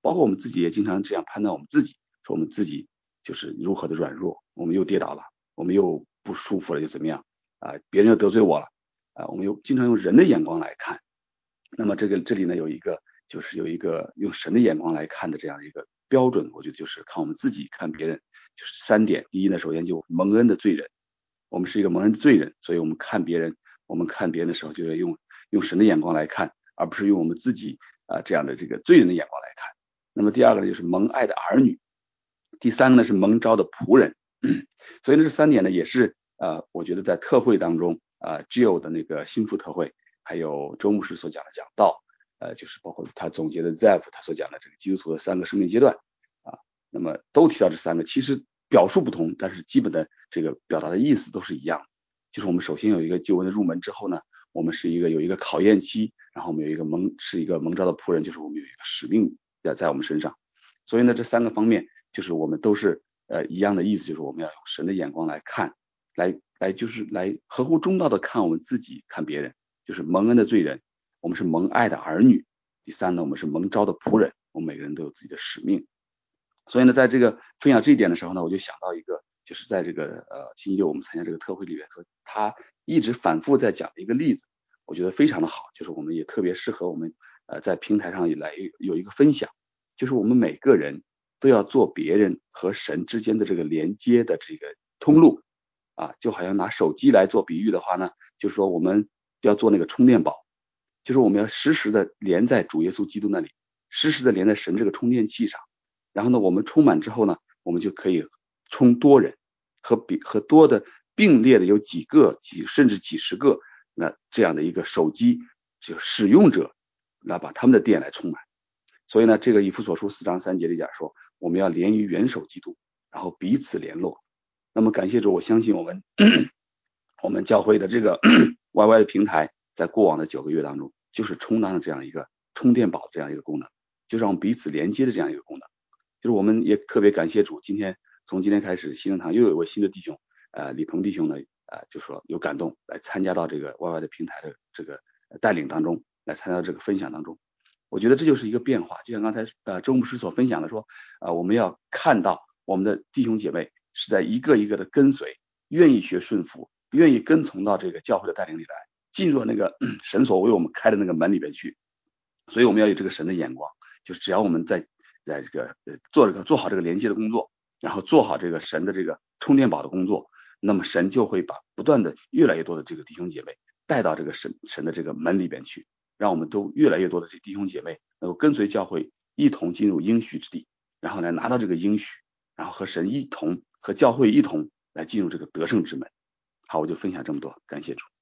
包括我们自己也经常这样判断我们自己，说我们自己就是如何的软弱，我们又跌倒了，我们又不舒服了，又怎么样啊？别人又得罪我了啊？我们又经常用人的眼光来看。那么这个这里呢有一个就是有一个用神的眼光来看的这样的一个标准，我觉得就是看我们自己看别人，就是三点。第一呢，首先就蒙恩的罪人，我们是一个蒙恩的罪人，所以我们看别人，我们看别人的时候就要用用神的眼光来看，而不是用我们自己啊、呃、这样的这个罪人的眼光来看。那么第二个呢就是蒙爱的儿女，第三个呢是蒙召的仆人。所以呢这三点呢也是呃我觉得在特会当中啊、呃、Jill 的那个心腹特会，还有周牧师所讲的讲道，呃，就是包括他总结的 Zeph 他所讲的这个基督徒的三个生命阶段啊，那么都提到这三个，其实表述不同，但是基本的这个表达的意思都是一样的。就是我们首先有一个救恩的入门之后呢，我们是一个有一个考验期，然后我们有一个蒙是一个蒙召的仆人，就是我们有一个使命在在我们身上。所以呢，这三个方面就是我们都是呃一样的意思，就是我们要用神的眼光来看，来来就是来合乎中道的看我们自己，看别人。就是蒙恩的罪人，我们是蒙爱的儿女。第三呢，我们是蒙召的仆人，我们每个人都有自己的使命。所以呢，在这个分享这一点的时候呢，我就想到一个，就是在这个呃星期六我们参加这个特会里面，说他一直反复在讲的一个例子，我觉得非常的好，就是我们也特别适合我们呃在平台上来有一个分享，就是我们每个人都要做别人和神之间的这个连接的这个通路啊，就好像拿手机来做比喻的话呢，就是说我们要做那个充电宝，就是我们要实时的连在主耶稣基督那里，实时的连在神这个充电器上，然后呢我们充满之后呢，我们就可以充多人，和比和多的并列的有几个几甚至几十个那这样的一个手机就使用者来把他们的电来充满。所以呢这个以弗所书四章三节里讲说，我们要连于元首基督，然后彼此联络。那么感谢主，我相信我们我们教会的这个Y Y 的平台在过往的九个月当中就是充当了这样一个充电宝这样一个功能，就让我们彼此连接的这样一个功能。就是我们也特别感谢主，今天从今天开始新人堂又有一位新的弟兄呃李鹏弟兄呢呃就说有感动来参加到这个 Y Y 的平台的这个带领当中，来参加到这个分享当中。我觉得这就是一个变化，就像刚才呃周牧师所分享的说呃我们要看到我们的弟兄姐妹是在一个一个的跟随，愿意学顺服，愿意跟从到这个教会的带领里来，进入那个神所为我们开的那个门里边去。所以我们要有这个神的眼光，就是只要我们在在这个呃做这个做好这个连接的工作，然后做好这个神的这个充电宝的工作，那么神就会把不断的越来越多的这个弟兄姐妹带到这个神神的这个门里边去，让我们都越来越多的这弟兄姐妹能够跟随教会一同进入应许之地，然后来拿到这个应许，然后和神一同和教会一同来进入这个得胜之门。好，我就分享这么多，感谢主。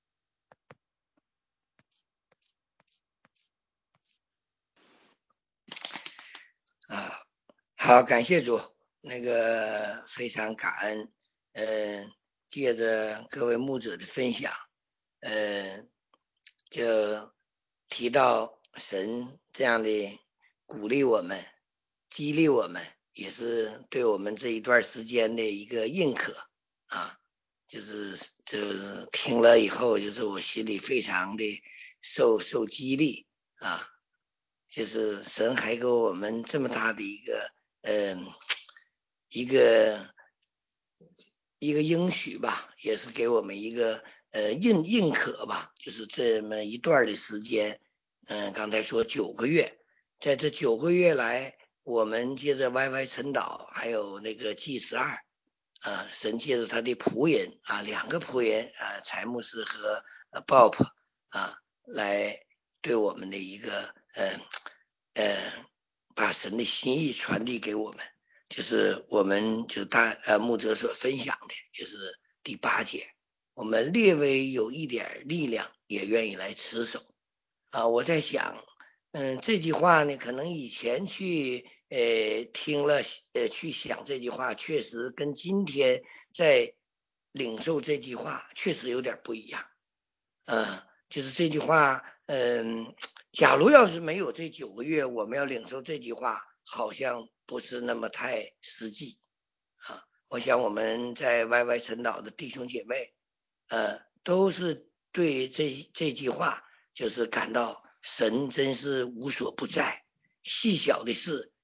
啊，好，感谢主，那个非常感恩，嗯、呃，借着各位牧者的分享，嗯、呃，就提到神这样的鼓励我们、激励我们，也是对我们这一段时间的一个认可啊，就是就是听了以后，就是我心里非常的受受激励啊。就是神还给我们这么大的一个嗯、呃、一个一个应许吧，也是给我们一个呃认认可吧，就是这么一段的时间，嗯、呃，刚才说九个月，在这九个月来，我们借着 Y Y 晨祷还有那个 G 十二啊，神借着他的仆人啊，两个仆人啊，柴牧师和呃 Bob 啊，来对我们的一个呃呃，把神的心意传递给我们，就是我们就大呃牧者所分享的，就是第八节，我们略微有一点力量，也愿意来持守啊。我在想，嗯，这句话呢，可能以前去呃听了呃去想这句话，确实跟今天在领受这句话确实有点不一样，嗯，就是这句话，嗯。假如要是没有这九个月，我们要领受这句话，好像不是那么太实际啊。我想我们在 Y Y 晨祷的弟兄姐妹，呃，都是对这这句话，就是感到神真是无所不在，细小的事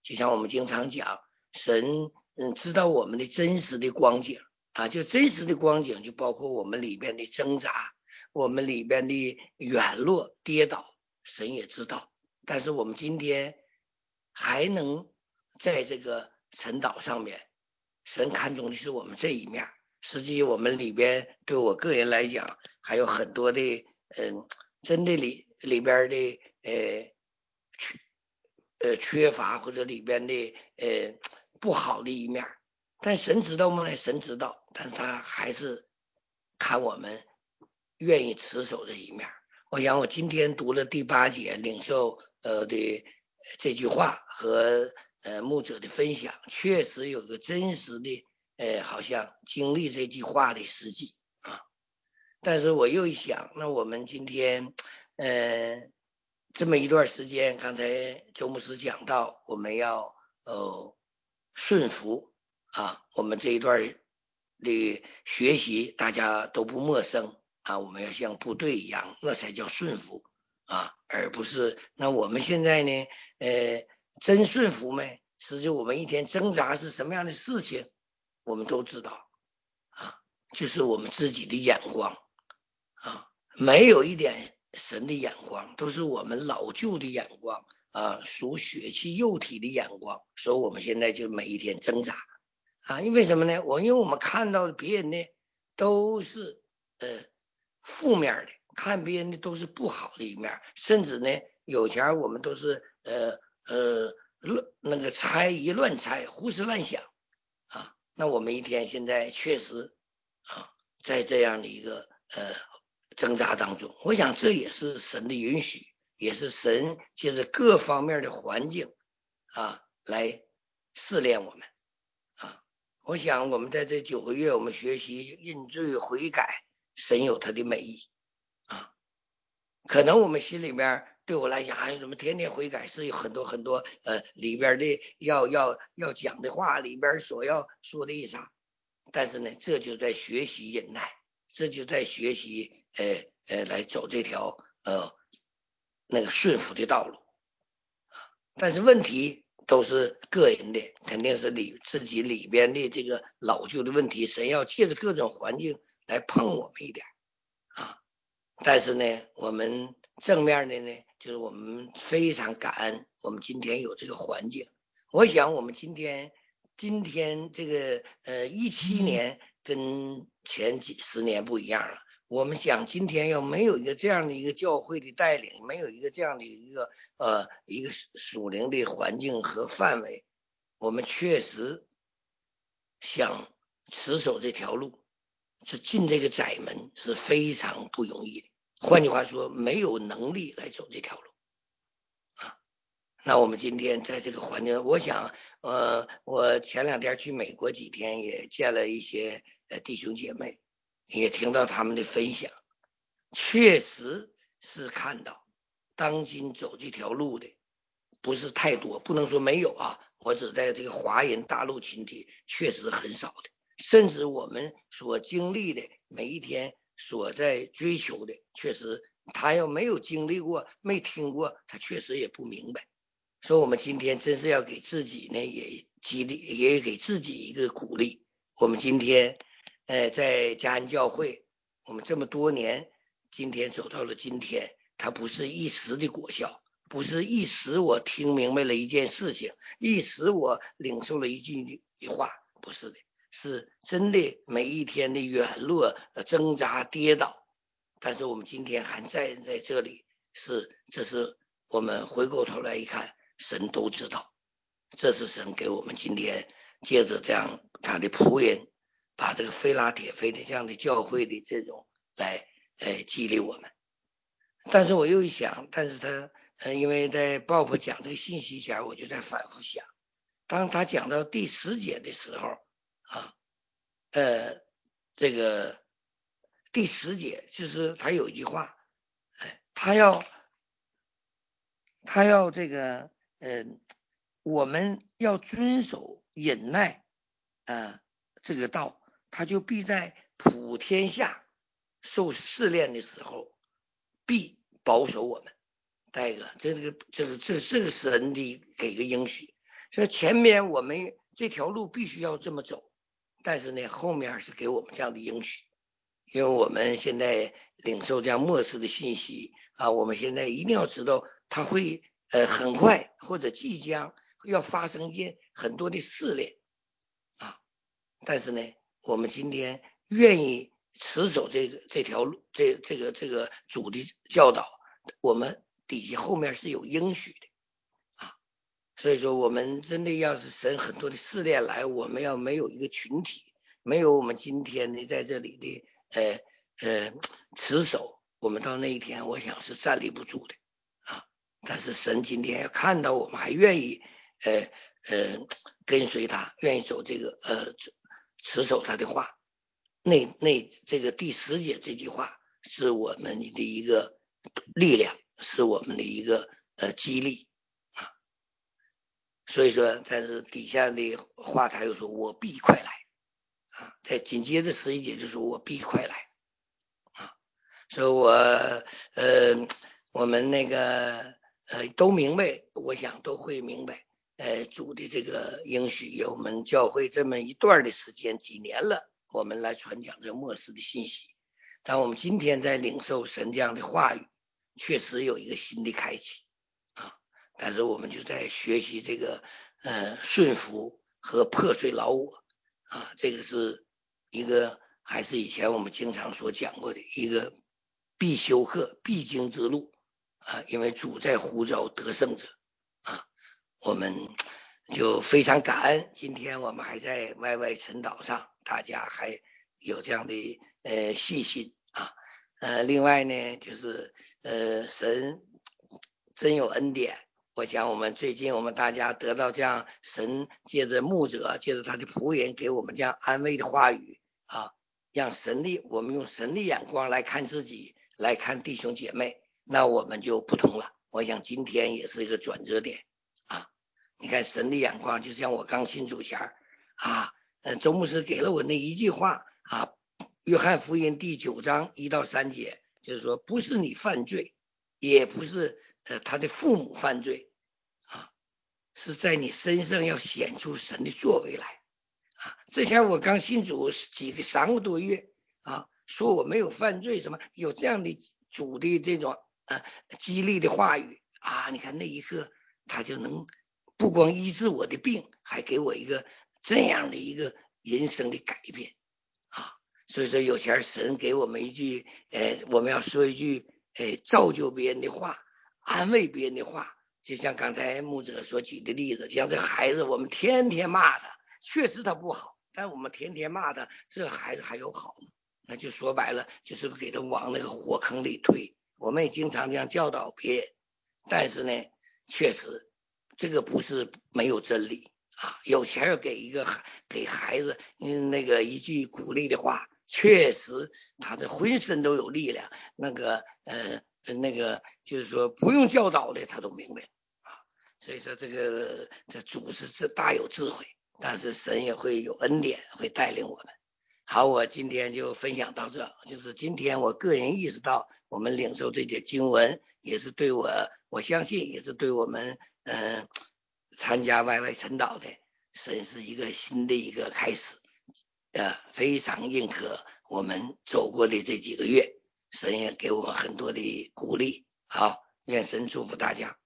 就像我们经常讲，神嗯知道我们的真实的光景啊，就真实的光景就包括我们里边的挣扎，我们里边的软弱跌倒，神也知道。但是我们今天还能在这个晨祷上面，神看重的是我们这一面。实际我们里边对我个人来讲还有很多的嗯，真的里里边的呃缺呃缺乏或者里边的呃不好的一面，但神知道吗？神知道，但是他还是看我们愿意持守这一面。我想我今天读了第八节领受呃的这句话和呃牧者的分享，确实有个真实的呃好像经历这句话的实际啊。但是我又一想，那我们今天呃这么一段时间，刚才周牧师讲到我们要呃顺服啊，我们这一段的学习大家都不陌生啊，我们要像部队一样，那才叫顺服啊，而不是那我们现在呢呃真顺服没？实际我们一天挣扎是什么样的事情，我们都知道啊，就是我们自己的眼光啊，没有一点神的眼光，都是我们老旧的眼光啊，属血气幼体的眼光，所以我们现在就每一天挣扎啊，因为什么呢？我因为我们看到别人呢都是呃负面的，看别人的都是不好的一面，甚至呢有钱我们都是呃呃乱那个猜疑乱猜，胡思乱想啊。那我们一天现在确实啊，在这样的一个呃挣扎当中，我想这也是神的允许，也是神借着各方面的环境啊来试炼我们啊。我想我们在这九个月，我们学习认罪悔改，神有他的美意啊。可能我们心里面对我来讲，还有什么天天悔改是有很多很多呃里边的要要要讲的话，里边所要说的一啥，但是呢，这就在学习忍耐，这就在学习呃呃来走这条呃那个顺服的道路。但是问题都是个人的，肯定是里自己里边的这个老旧的问题，神要借着各种环境来碰我们一点啊。但是呢，我们正面的呢，就是我们非常感恩，我们今天有这个环境。我想我们今天今天这个呃一七年跟前几十年不一样了。我们想今天要没有一个这样的一个教会的带领，没有一个这样的一个呃一个属灵的环境和范围，我们确实想持守这条路，是进这个窄门是非常不容易的。换句话说，没有能力来走这条路啊。那我们今天在这个环境，我想呃我前两天去美国几天，也见了一些呃弟兄姐妹，也听到他们的分享，确实是看到当今走这条路的不是太多，不能说没有啊，我只在这个华人大陆群体确实很少的，甚至我们所经历的每一天所在追求的，确实他要没有经历过没听过，他确实也不明白。所以我们今天真是要给自己呢也激励，也给自己一个鼓励。我们今天呃在嘉安教会，我们这么多年今天走到了今天，它不是一时的果效，不是一时我听明白了一件事情，一时我领受了一句话，不是的，是真的每一天的软弱挣扎跌倒。但是我们今天还在在这里，是这是我们回过头来一看，神都知道，这是神给我们今天借着这样他的仆人，把这个非拉铁非的这样的教会的这种来呃激励我们。但是我又一想，但是他呃因为在鲍勃讲这个信息前，我就在反复想，当他讲到第十节的时候啊，呃这个第十节就是他有一句话，哎，他要他要这个呃我们要遵守忍耐啊这个道，他就必在普天下受试炼的时候必保守我们。再一个，这个这个这这个神的给个应许， 所以前面我们这条路必须要这么走，但是呢，后面是给我们这样的应许，因为我们现在领受这样末世的信息啊，我们现在一定要知道，它会呃很快或者即将要发生一件很多的试炼啊，但是呢，我们今天愿意持守这个这条路，这这个这个主的教导，我们底下后面是有应许的啊，所以说我们真的要是神很多的试炼来，我们要没有一个群体，没有我们今天的在这里的呃呃持守，我们到那一天我想是站立不住的啊。但是神今天要看到我们还愿意呃呃跟随他，愿意走这个呃持守他的话，那那这个第十节这句话是我们的一个力量，是我们的一个呃激励啊。所以说，但是底下的话他又说我必快来啊，在紧接着十一节就说我必快来啊，所以我呃我们那个呃都明白，我想都会明白呃主的这个应许，有我们教会这么一段的时间几年了，我们来传讲这末世的信息，但我们今天在领受神这样的话语，确实有一个新的开启啊，但是我们就在学习这个呃顺服和破碎老我啊，这个是一个还是以前我们经常所讲过的一个必修课必经之路啊，因为主在呼召得胜者啊，我们就非常感恩，今天我们还在 Y Y 晨岛上，大家还有这样的呃细心啊，呃，另外呢就是呃神真有恩典，我想我们最近我们大家得到这样神借着牧者，借着他的仆人给我们这样安慰的话语啊，让神力我们用神的眼光来看自己，来看弟兄姐妹，那我们就不同了。我想今天也是一个转折点啊！你看神的眼光，就像我刚信主前啊，呃，周牧师给了我那一句话啊，约翰福音第九章一到三节，就是说不是你犯罪，也不是呃他的父母犯罪啊，是在你身上要显出神的作为来啊。之前我刚信主几个三个多月啊，说我没有犯罪，什么有这样的主的这种呃激励的话语啊，你看那一刻他就能不光医治我的病，还给我一个这样的一个人生的改变啊。所以说有钱神给我们一句呃我们要说一句呃造就别人的话，安慰别人的话，就像刚才牧者所举的例子，像这孩子我们天天骂他，确实他不好，但我们天天骂他，这孩子还有好吗？那就说白了就是给他往那个火坑里推。我们也经常这样教导别人，但是呢确实这个不是没有真理啊，有钱要给一个给孩子嗯那个一句鼓励的话，确实他的浑身都有力量，那个呃那个就是说不用教导的他都明白啊。所以说这个这主是这大有智慧，但是神也会有恩典会带领我们。好，我今天就分享到这，就是今天我个人意识到我们领受这些经文也是对我我相信也是对我们嗯、呃、参加 Y Y 晨祷的神是一个新的一个开始，呃非常认可我们走过的这几个月，神也给我们很多的鼓励。好，愿神祝福大家。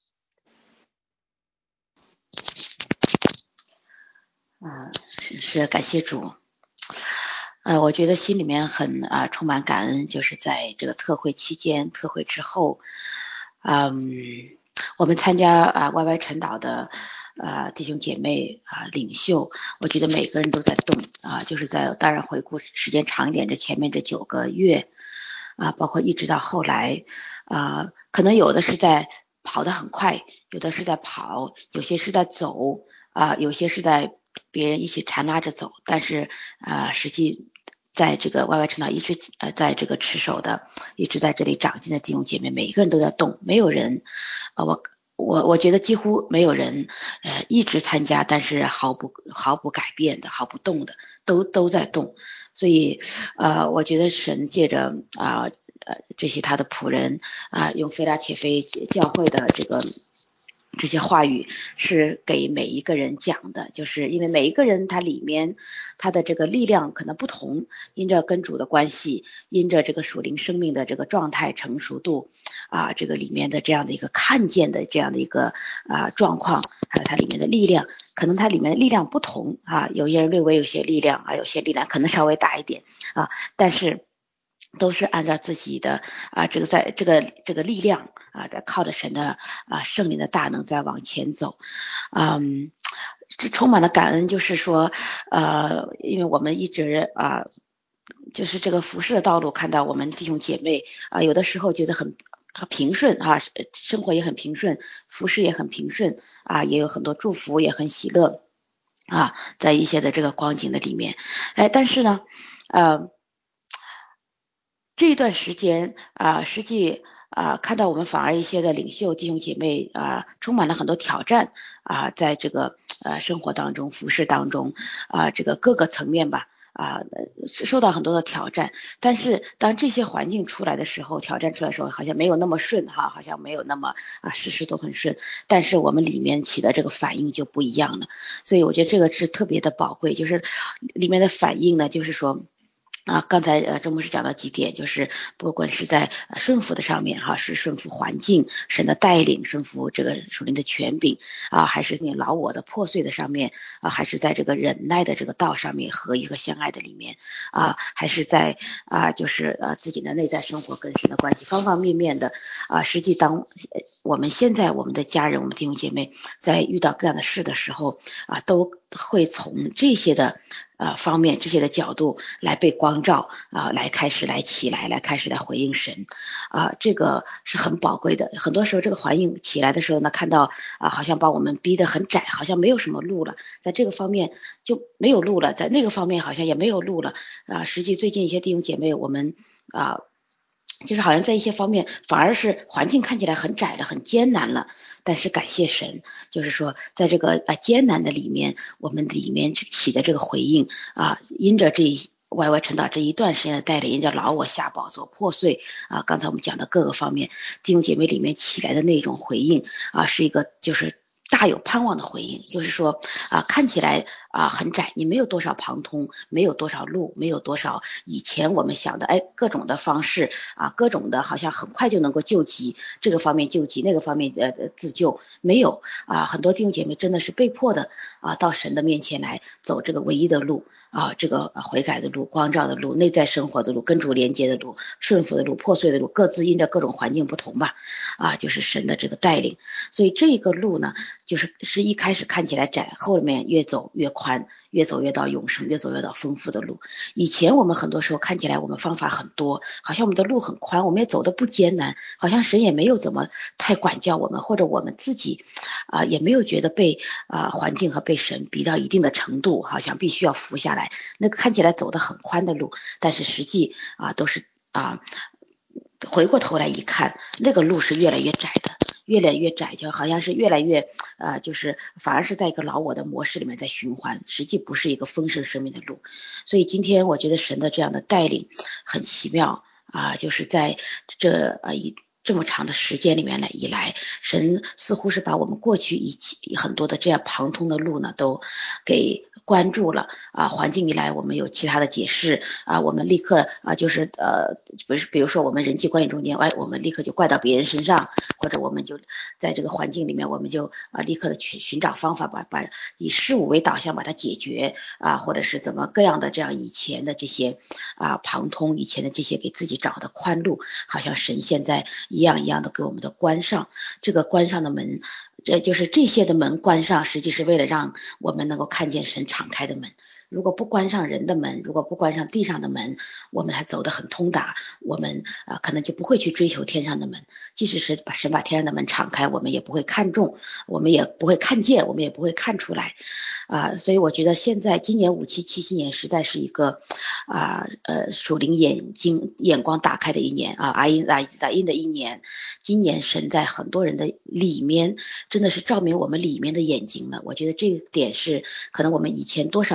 啊，是是感谢主。呃，我觉得心里面很啊、呃、充满感恩，就是在这个特会期间、特会之后，嗯，我们参加啊 Y Y 晨祷的啊弟兄姐妹啊领袖，我觉得每个人都在动啊，就是在当然回顾时间长一点，这前面这九个月啊，包括一直到后来啊，可能有的是在跑得很快，有的是在跑，有些是在走啊，有些是在别人一起缠拉着走，但是啊，实际在这个 Y Y 晨祷一直呃在这个持守的，一直在这里长进的弟兄姐妹，每一个人都在动，没有人啊、呃、我我我觉得几乎没有人呃一直参加，但是毫不毫不改变的，毫不动的，都都在动，所以呃我觉得神借着啊 呃, 呃这些他的仆人啊、呃、用菲拉铁菲教会的这个这些话语是给每一个人讲的，就是因为每一个人他里面他的这个力量可能不同，因着跟主的关系，因着这个属灵生命的这个状态成熟度啊，这个里面的这样的一个看见的这样的一个啊状况，还有它里面的力量，可能它里面的力量不同啊，有些人略微有些力量啊，有些力量可能稍微大一点啊，但是都是按照自己的啊，这个在这个这个力量啊，在靠着神的啊圣灵的大能在往前走，嗯，这充满了感恩，就是说，呃，因为我们一直啊，就是这个服侍的道路，看到我们弟兄姐妹啊，有的时候觉得很很平顺啊，生活也很平顺，服侍也很平顺啊，也有很多祝福，也很喜乐啊，在一些的这个光景的里面，哎，但是呢，呃。这一段时间啊，实际啊，看到我们反而一些的领袖弟兄姐妹啊，充满了很多挑战啊，在这个呃生活当中、服饰当中啊，这个各个层面吧啊，受到很多的挑战。但是当这些环境出来的时候，挑战出来的时候，好像没有那么顺哈，好像没有那么啊，事事都很顺。但是我们里面起的这个反应就不一样了。所以我觉得这个是特别的宝贵，就是里面的反应呢，就是说。啊，刚才呃郑牧师讲到几点，就是不管是在顺服的上面哈，是顺服环境、神的带领，顺服这个属灵的权柄啊，还是你老我的破碎的上面啊，还是在这个忍耐的这个道上面合一和相爱的里面啊，还是在啊就是呃自己的内在生活跟神的关系方方面面的啊，实际当我们现在我们的家人、我们弟兄姐妹在遇到各样的事的时候啊，都会从这些的。呃，方面这些的角度来被光照啊、呃，来开始来起来，来开始来回应神啊、呃，这个是很宝贵的。很多时候这个回应起来的时候呢，看到啊、呃，好像把我们逼得很窄，好像没有什么路了，在这个方面就没有路了，在那个方面好像也没有路了啊、呃。实际最近一些弟兄姐妹，我们啊。呃就是好像在一些方面反而是环境看起来很窄了，很艰难了，但是感谢神，就是说在这个呃艰难的里面，我们里面起的这个回应啊，因着这歪歪陈导这一段时间的带领，因着老我下宝座破碎啊，刚才我们讲的各个方面弟兄姐妹里面起来的那种回应啊，是一个就是大有盼望的回应，就是说啊，看起来啊很窄，你没有多少旁通，没有多少路，没有多少以前我们想的哎各种的方式啊，各种的好像很快就能够救急，这个方面救急，那个方面呃自救，没有啊，很多弟兄姐妹真的是被迫的啊到神的面前来走这个唯一的路啊，这个悔改的路、光照的路、内在生活的路、跟主连接的路、顺服的路、破碎的路，各自因着各种环境不同吧啊，就是神的这个带领，所以这个路呢。就是是一开始看起来窄，后面越走越宽，越走越到永生，越走越到丰富的路。以前我们很多时候看起来我们方法很多，好像我们的路很宽，我们也走得不艰难，好像神也没有怎么太管教我们，或者我们自己啊、呃、也没有觉得被啊、呃、环境和被神逼到一定的程度，好像必须要服下来。那个看起来走得很宽的路，但是实际啊、呃、都是啊、呃、回过头来一看，那个路是越来越窄的。越来越窄，就好像是越来越呃，就是反而是在一个老我的模式里面在循环，实际不是一个丰盛生命的路。所以今天我觉得神的这样的带领很奇妙啊、呃，就是在这呃一这么长的时间里面呢以来，神似乎是把我们过去一起很多的这样旁通的路呢都给关注了啊，环境一来我们有其他的解释啊，我们立刻啊就是呃，比如比如说我们人际关系中间，哎，我们立刻就怪到别人身上，或者我们就在这个环境里面，我们就啊立刻的去寻找方法把把以事物为导向把它解决啊，或者是怎么各样的这样以前的这些啊旁通，以前的这些给自己找的宽路，好像神现在一样一样的给我们的关上，这个关上的门。这就是这些的门关上，实际是为了让我们能够看见神敞开的门。如果不关上人的门，如果不关上地上的门，我们还走得很通达，我们啊、呃、可能就不会去追求天上的门。即使是把神把天上的门敞开，我们也不会看重，我们也不会看见，我们也不会看出来啊、呃。所以我觉得现在今年五七七七年实在是一个啊 呃, 呃属灵眼睛眼光打开的一年啊，阿因阿阿因的一年。今年神在很多人的里面真的是照明我们里面的眼睛了。我觉得这个点是可能我们以前多少年的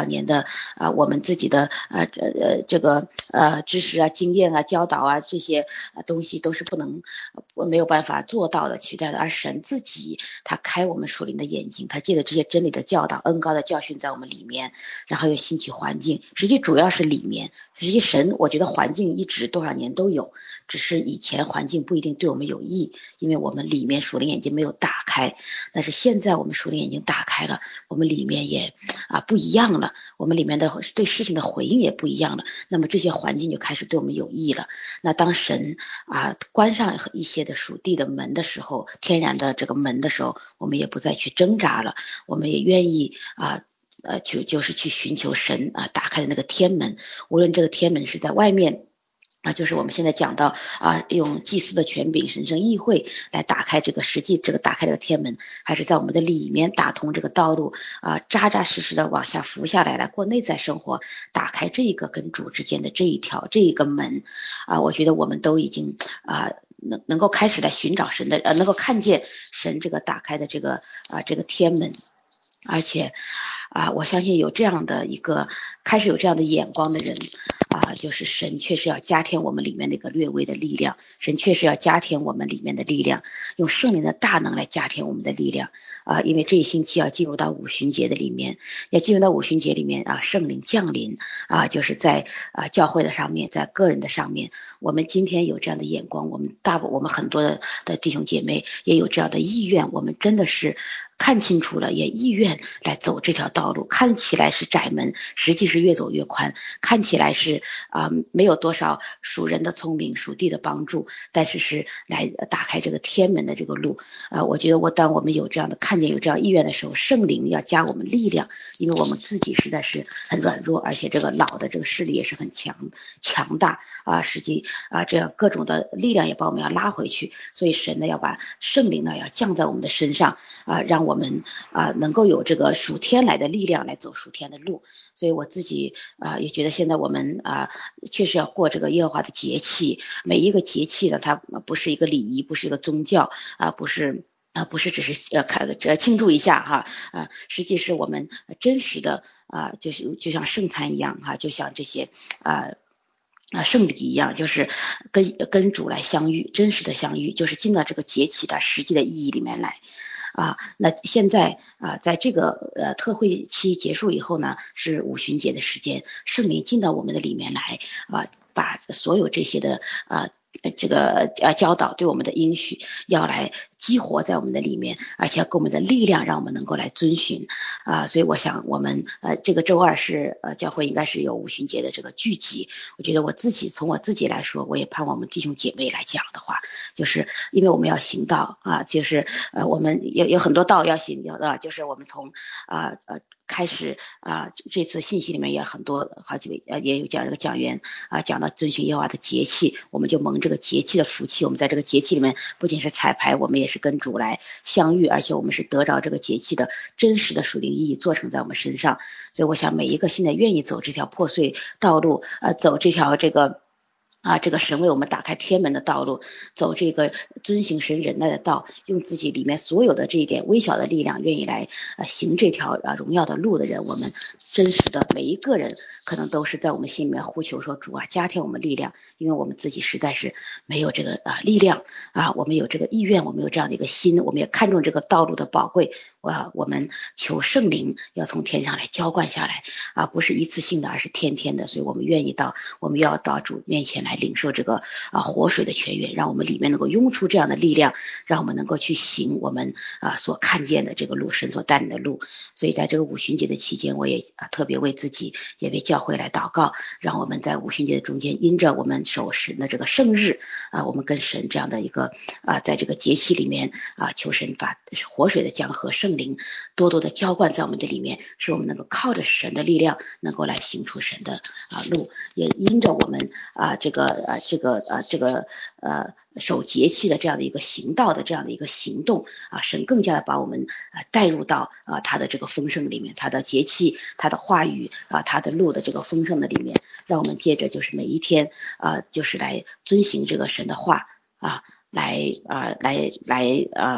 的啊我们自己的呃呃这个呃知识啊经验啊教导啊这些东西都是不能没有办法做到的取代的，而神自己他开我们属灵的眼睛，他借着这些真理的教导恩膏的教训在我们里面，然后又兴起环境，实际主要是里面，实际神我觉得环境一直多少年都有，只是以前环境不一定对我们有益，因为我们里面属灵眼睛没有打开，但是现在我们属灵眼睛打开了，我们里面也啊不一样了，我们里面的对事情的回应也不一样了，那么这些环境就开始对我们有益了。那当神啊关上一些的属地的门的时候，天然的这个门的时候，我们也不再去挣扎了，我们也愿意啊呃就就是去寻求神啊打开的那个天门，无论这个天门是在外面啊，就是我们现在讲到啊，用祭司的权柄、神圣议会来打开这个实际这个打开这个天门，还是在我们的里面打通这个道路啊，扎扎实实的往下浮下来，来过内在生活，打开这个跟主之间的这一条这一个门啊，我觉得我们都已经啊能能够开始来寻找神的呃，能够看见神这个打开的这个啊这个天门，而且啊，我相信有这样的一个开始有这样的眼光的人啊，就是神确实要加添我们里面那个略微的力量，神确实要加添我们里面的力量，用圣灵的大能来加添我们的力量啊，因为这一星期要进入到五旬节的里面，要进入到五旬节里面啊，圣灵降临啊，就是在啊教会的上面，在个人的上面，我们今天有这样的眼光，我们大我们很多的的弟兄姐妹也有这样的意愿，我们真的是看清楚了，也意愿来走这条道路，看起来是窄门，实际是越走越宽，看起来是啊、呃、没有多少属人的聪明属地的帮助，但是是来打开这个天门的这个路啊、呃，我觉得我当我们有这样的看见有这样意愿的时候，圣灵要加我们力量，因为我们自己实在是很软弱，而且这个老的这个势力也是很强强大啊，实际啊这样各种的力量也把我们要拉回去，所以神呢要把圣灵呢要降在我们的身上啊，让我们啊能够有这个属天来的力量来走属天的路。所以我自己啊也觉得现在我们啊确实要过这个耶和华的节气，每一个节气呢它不是一个礼仪，不是一个宗教啊，不是啊不是只是呃开呃庆祝一下哈啊，实际是我们真实的啊就是就像圣餐一样哈，就像这些啊啊，圣礼一样，就是跟跟主来相遇，真实的相遇，就是进到这个节气的实际的意义里面来。啊，那现在啊，在这个呃特会期结束以后呢，是五旬节的时间，圣灵进到我们的里面来啊，把所有这些的啊。这个呃教导对我们的应许要来激活在我们的里面，而且要给我们的力量，让我们能够来遵循啊。所以我想我们呃这个周二是呃教会应该是有五旬节的这个聚集。我觉得我自己从我自己来说，我也盼望我们弟兄姐妹来讲的话，就是因为我们要行道啊，就是呃我们有有很多道要行的，就是我们从啊呃。开始啊，这次信息里面也很多好几位呃也有讲这个讲员啊讲到遵循耶和华的节气，我们就蒙这个节气的福气。我们在这个节气里面不仅是彩排，我们也是跟主来相遇，而且我们是得着这个节气的真实的属灵意义做成在我们身上。所以我想每一个现在愿意走这条破碎道路，呃，走这条这个。啊，这个神为我们打开天门的道路，走这个遵行神忍耐的道，用自己里面所有的这一点微小的力量，愿意来呃行这条啊荣耀的路的人，我们真实的每一个人，可能都是在我们心里面呼求说主啊，加添我们力量，因为我们自己实在是没有这个啊力量啊，我们有这个意愿，我们有这样的一个心，我们也看重这个道路的宝贵，啊，我们求圣灵要从天上来浇灌下来啊，不是一次性的，而是天天的，所以我们愿意到，我们要到主面前来。领受这个啊活水的泉源，让我们里面能够涌出这样的力量，让我们能够去行我们啊所看见的这个路，神所带领的路。所以在这个五旬节的期间，我也啊特别为自己也为教会来祷告，让我们在五旬节的中间，因着我们守神的这个圣日啊，我们跟神这样的一个啊在这个节气里面啊，求神把活水的江河圣灵多多的浇灌在我们的里面，使我们能够靠着神的力量，能够来行出神的啊路，也因着我们啊这个。呃，这个呃，这个呃，守节气的这样的一个行道的这样的一个行动啊，神更加的把我们啊、呃、带入到啊、呃、他的这个丰盛里面，他的节气，他的话语啊、呃，他的路的这个丰盛的里面，让我们接着就是每一天啊、呃，就是来遵行这个神的话啊。来啊、呃，来来啊、呃，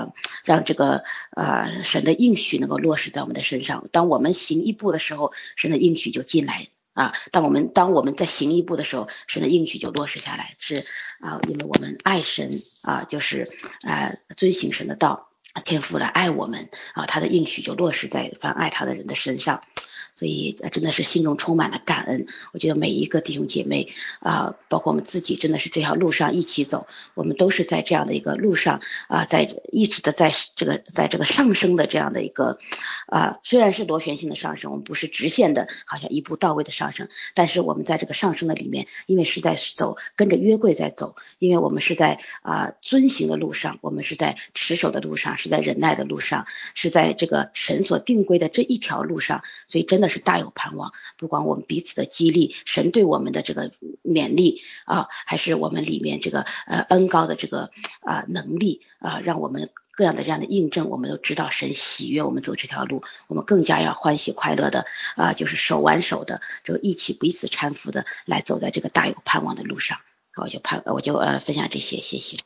让这个呃神的应许能够落实在我们的身上。当我们行一步的时候，神的应许就进来啊。当我们当我们在行一步的时候，神的应许就落实下来，是啊，因为我们爱神啊，就是啊遵行神的道，天父来爱我们啊，他的应许就落实在凡爱他的人的身上。所以真的是心中充满了感恩。我觉得每一个弟兄姐妹啊、呃，包括我们自己，真的是这条路上一起走，我们都是在这样的一个路上啊、呃，在一直的在这个在这个上升的这样的一个啊、呃，虽然是螺旋性的上升，我们不是直线的，好像一步到位的上升，但是我们在这个上升的里面，因为是在走跟着约柜在走，因为我们是在啊、呃、遵行的路上，我们是在持守的路上，是在忍耐的路上，是在这个神所定规的这一条路上，所以真的是大有盼望。不管我们彼此的激励，神对我们的这个勉励啊，还是我们里面这个呃恩高的这个啊、呃、能力啊，让我们各样的这样的印证，我们都知道神喜悦我们走这条路，我们更加要欢喜快乐的啊、呃，就是手挽手的，这个一起彼此搀扶的来走在这个大有盼望的路上。我就盼我就呃分享这些，谢谢。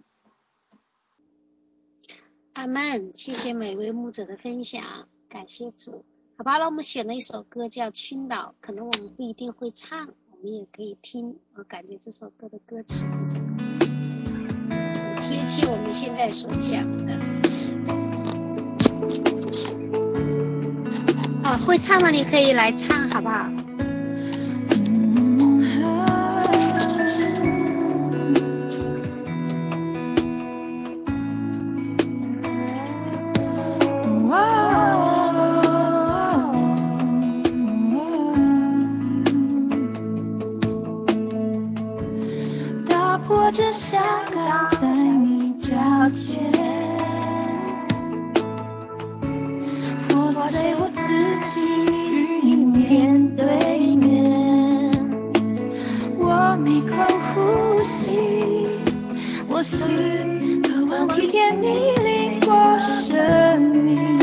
阿们，谢谢每位牧者的分享，感谢主。好吧，那我们选了一首歌叫《倾倒》，可能我们不一定会唱，我们也可以听。我感觉这首歌的歌词非常很贴切我们现在所讲的。啊，会唱的你可以来唱，好不好？ 我只想靠在你脚前，破碎我自己，与你面对面。我没空呼吸，我心渴望体贴你领过生命，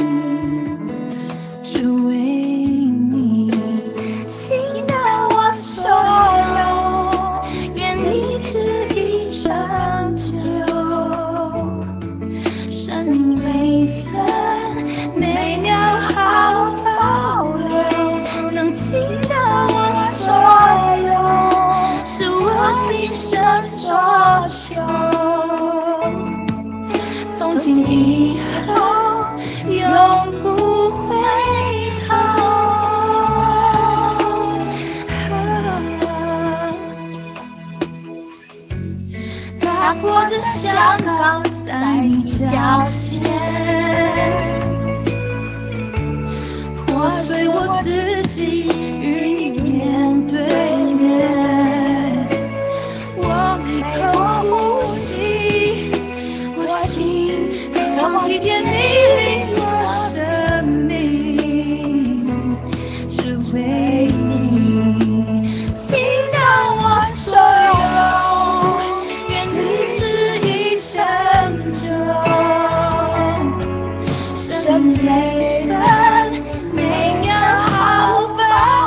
主为你倾倒我所有，愿你旨意成就，生命每分每秒好保留，能倾倒我所有，是我今生所求。从今以后永不回头，打破这香膏在你脚前，破碎我自己，与你面对面。我没空呼吸，我心渴望体贴你领我生命，只为你倾倒我所有，愿你旨意成就，生命每分每秒好保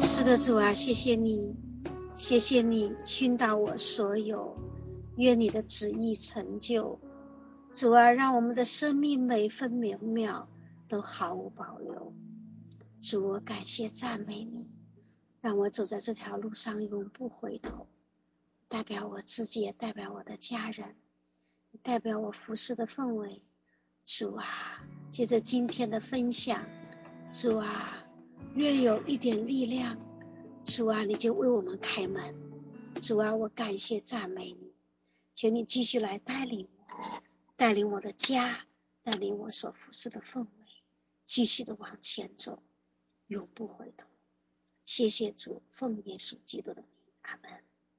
是的，主啊，谢谢你，谢谢你倾倒我所有，愿你的旨意成就。主啊，让我们的生命每分每秒都毫无保留。主，我感谢赞美你，让我走在这条路上永不回头，代表我自己，也代表我的家人，代表我服侍的氛围。主啊，借着今天的分享，主啊，略有一点力量，主啊，你就为我们开门。主啊，我感谢赞美你，求你继续来带领我，带领我的家，带领我所服侍的氛围，继续的往前走，永不回头。谢谢主，奉耶稣基督的名，阿门。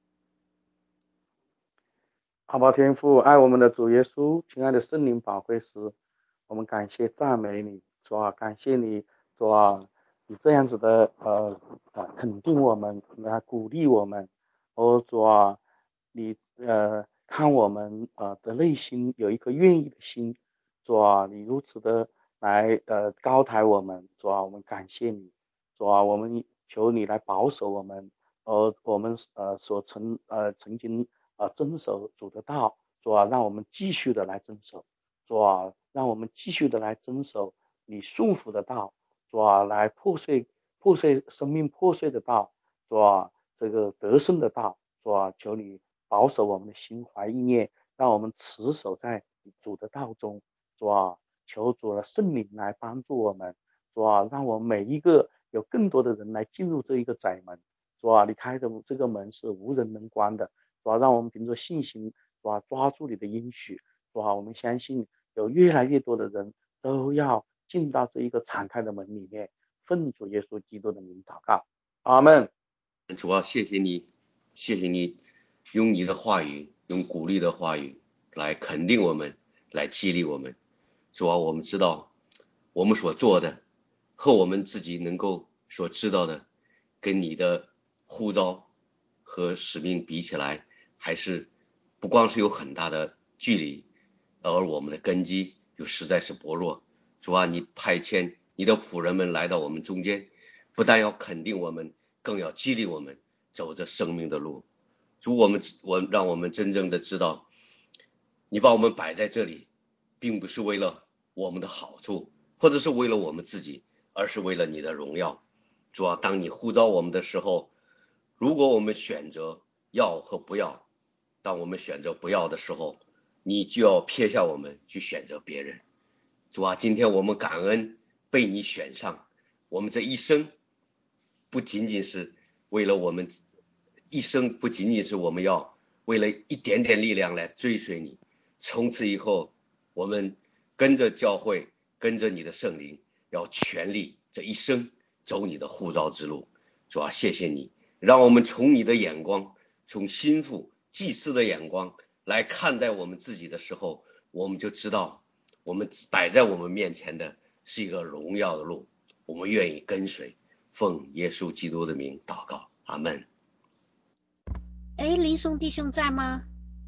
阿爸天父，爱我们的主耶稣，亲爱的圣灵宝贵师，我们感谢赞美你，主啊，感谢你，主啊，你这样子的呃呃肯定我们，来鼓励我们，哦主啊，你呃看我们呃的内心有一颗愿意的心，主啊，你如此的来呃高抬我们，主啊，我们感谢你，主啊，我们求你来保守我们，呃我们呃所曾呃曾经呃遵守主的道，主啊，让我们继续的来遵守，主啊，让我们继续的来遵守你束缚的道，主啊，来破碎破碎生命破碎的道，主啊，这个得胜的道，主啊，求你保守我们的心怀意念，让我们持守在主的道中，主啊，求主的圣灵来帮助我们，主啊，让我们每一个有更多的人来进入这一个窄门，主啊，你开的这个门是无人能关的，主啊，让我们凭着信心，主啊，抓住你的应许，主啊，我们相信有越来越多的人都要进到这一个敞开的门里面，奉主耶稣基督的名祷告，阿们。 主啊，谢谢你，谢谢你用你的话语，用鼓励的话语来肯定我们，来激励我们。主啊，我们知道我们所做的和我们自己能够所知道的，跟你的呼召和使命比起来，还是不光是有很大的距离，而我们的根基又实在是薄弱。主啊，你派遣你的仆人们来到我们中间，不但要肯定我们，更要激励我们走着生命的路。主，我们我让我们真正的知道，你把我们摆在这里，并不是为了我们的好处，或者是为了我们自己，而是为了你的荣耀。主啊，当你呼召我们的时候，如果我们选择要和不要，当我们选择不要的时候，你就要撇下我们去选择别人。主啊，今天我们感恩被你选上，我们这一生不仅仅是为了我们一生不仅仅是我们要为了一点点力量来追随你，从此以后我们跟着教会，跟着你的圣灵，要全力这一生走你的呼召之路。主啊，谢谢你，让我们从你的眼光，从心腹祭司的眼光来看待我们自己的时候，我们就知道我们摆在我们面前的是一个荣耀的路，我们愿意跟随，奉耶稣基督的名祷告，阿们。 哎，林松弟兄在吗？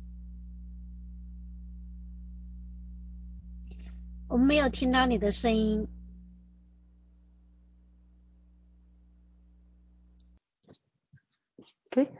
我们没有听到你的声音。 对。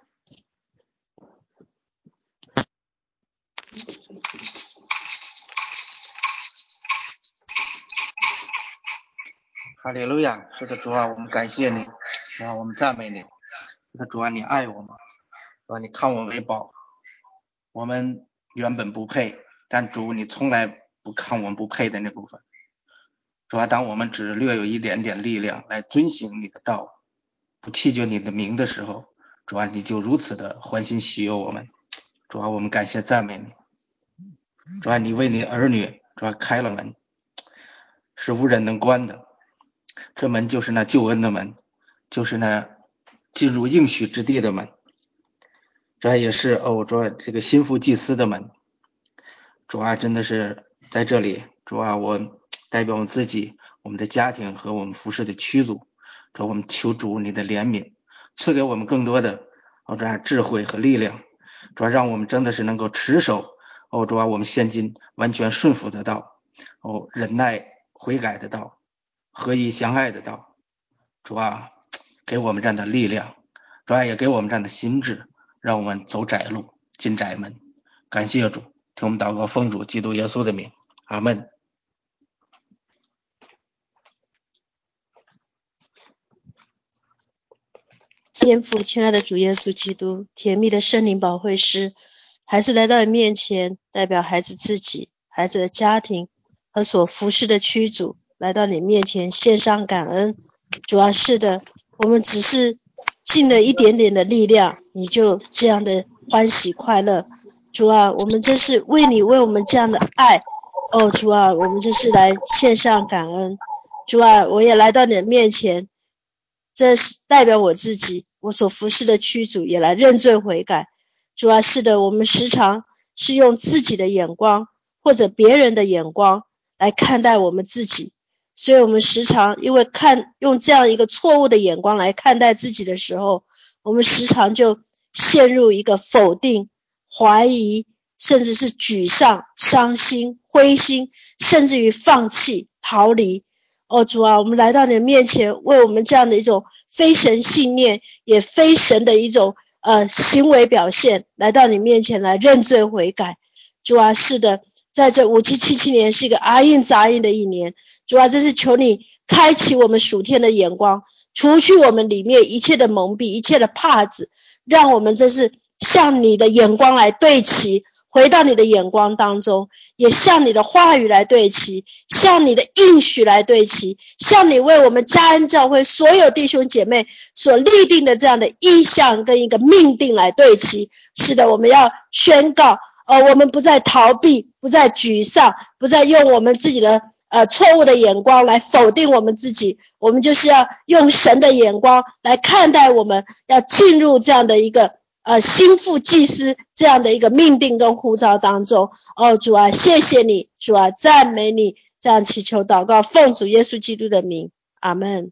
哈利路亚，是的，主啊，我们感谢你，主啊，我们赞美你，是的，主啊，你爱我们，主啊，你看我们为宝，我们原本不配，但主你从来不看我们不配的那部分。主啊，当我们只略有一点点力量来遵行你的道，不弃绝你的名的时候，主啊，你就如此的欢欣喜悦我们。主啊，我们感谢赞美你，主啊，你为你儿女主啊开了门，是无人能关的，这门就是那救恩的门，就是那进入应许之地的门，这也是哦，主啊，这个心腹祭司的门。主啊，真的是在这里，主啊，我代表我们自己，我们的家庭和我们服侍的区组，主啊，我们求主你的怜悯，赐给我们更多的哦，主啊，智慧和力量，主啊，让我们真的是能够持守哦，主啊，我们现今完全顺服的道，哦，忍耐悔改的道，合一相爱的道。主啊， 给我们这样的力量，主啊也给我们这样的心智，让我们走窄路进窄门。感谢主，听我们祷告奉主基督耶稣的名，阿们。 天父，亲爱的主耶稣基督，甜蜜的圣灵保惠师，孩子来到你面前，代表孩子自己、孩子的家庭和所服侍的区主来到你面前献上感恩。主要是的，我们只是尽了一点点的力量，你就这样的欢喜快乐。主啊，我们真是为你为我们这样的爱，哦主啊，我们真是来献上感恩。主啊，我也来到你的面前，这是代表我自己，我所服侍的区主也来认罪悔改。主啊，是的，我们时常是用自己的眼光或者别人的眼光来看待我们自己，所以我们时常因为看用这样一个错误的眼光来看待自己的时候，我们时常就陷入一个否定、怀疑，甚至是沮丧、伤心、灰心，甚至于放弃、逃离。哦主啊，我们来到你的面前，为我们这样的一种非神信念也非神的一种呃行为表现来到你面前来认罪悔改。主啊，是的，在这五七七七年是一个阿印杂印的一年，主啊，真是求你开启我们属天的眼光，除去我们里面一切的蒙蔽，一切的帕子，让我们真是向你的眼光来对齐，回到你的眼光当中，也向你的话语来对齐，向你的应许来对齐，向你为我们嘉恩教会所有弟兄姐妹所立定的这样的意向跟一个命定来对齐。是的，我们要宣告，呃，我们不再逃避，不再沮丧，不再用我们自己的呃错误的眼光来否定我们自己，我们就是要用神的眼光来看待我们，要进入这样的一个呃，心腹祭司这样的一个命定跟呼召当中。哦，主啊，谢谢你，主啊，赞美你，这样祈求祷告，奉主耶稣基督的名，阿们。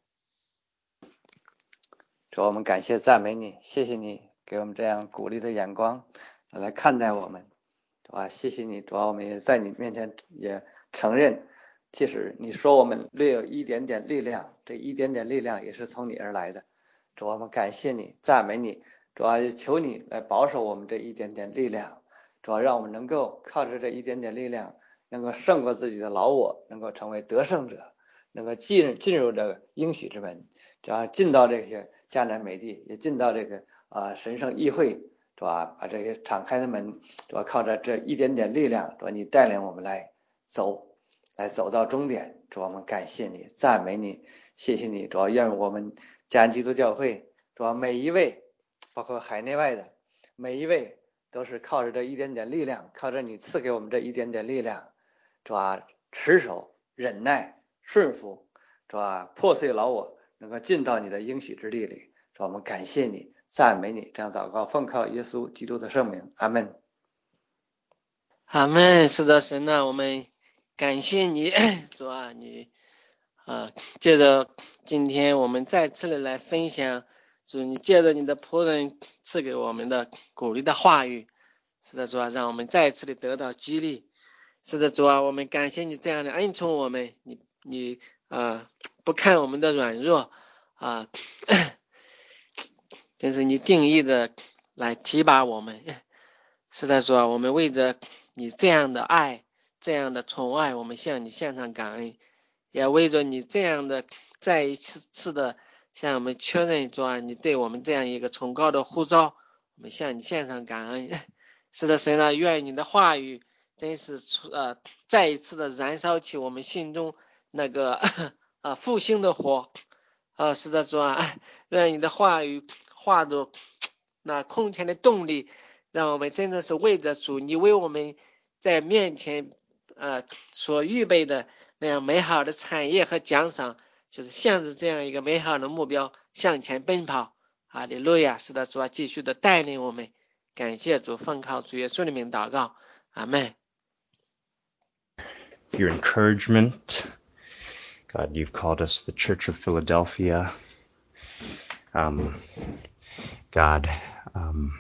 主啊，我们感谢赞美你，谢谢你给我们这样鼓励的眼光来看待我们。主啊，谢谢你，主啊，我们也在你面前也承认，即使你说我们略有一点点力量，这一点点力量也是从你而来的。主啊，我们感谢你，赞美你。主啊，求你来保守我们这一点点力量，主啊，让我们能够靠着这一点点力量，能够胜过自己的老我，能够成为得胜者，能够进进入这个应许之门，主啊，进到这些迦南美地，也进到这个啊、呃、神圣议会，主啊，把这些敞开的门，主啊，靠着这一点点力量，主啊，你带领我们来走，来走到终点。主啊，我们感谢你，赞美你，谢谢你，主啊，愿我们嘉安基督教会，主啊，每一位。包括海内外的每一位都是靠着这一点点力量，靠着你赐给我们这一点点力量，主啊，持守忍耐顺服，主啊，破碎老我，能够进到你的应许之地里。主啊，我们感谢你，赞美你，这样祷告奉靠耶稣基督的圣名，阿们。 阿们。是的，神啊，我们感谢你，主啊，你啊，借着今天我们再次的来分享，主，你借着你的仆人赐给我们的鼓励的话语，是的，主啊，让我们再次的得到激励。是的，主啊，我们感谢你这样的恩宠我们，你你啊不看我们的软弱啊，真是你定义的来提拔我们。是的，主啊，我们为着你这样的爱，这样的宠爱，我们向你献上感恩，也为着你这样的再一次次的向我们确认，主啊，你对我们这样一个崇高的呼召，我们向你献上感恩。是的，神啊，愿你的话语真是呃再一次的燃烧起我们心中那个呃复兴的火。啊，是的，主啊，愿你的话语化作那空前的动力，让我们真的是为着主，你为我们在面前呃所预备的那样美好的产业和奖赏，就是向着这样一个美好的目标向前奔跑。哈利路亚！是的，主啊，继续的带领我们。感谢主，奉靠主耶稣的名祷告，阿们。 Your encouragement, God, you've called us the Church of Philadelphia. Um, God, um,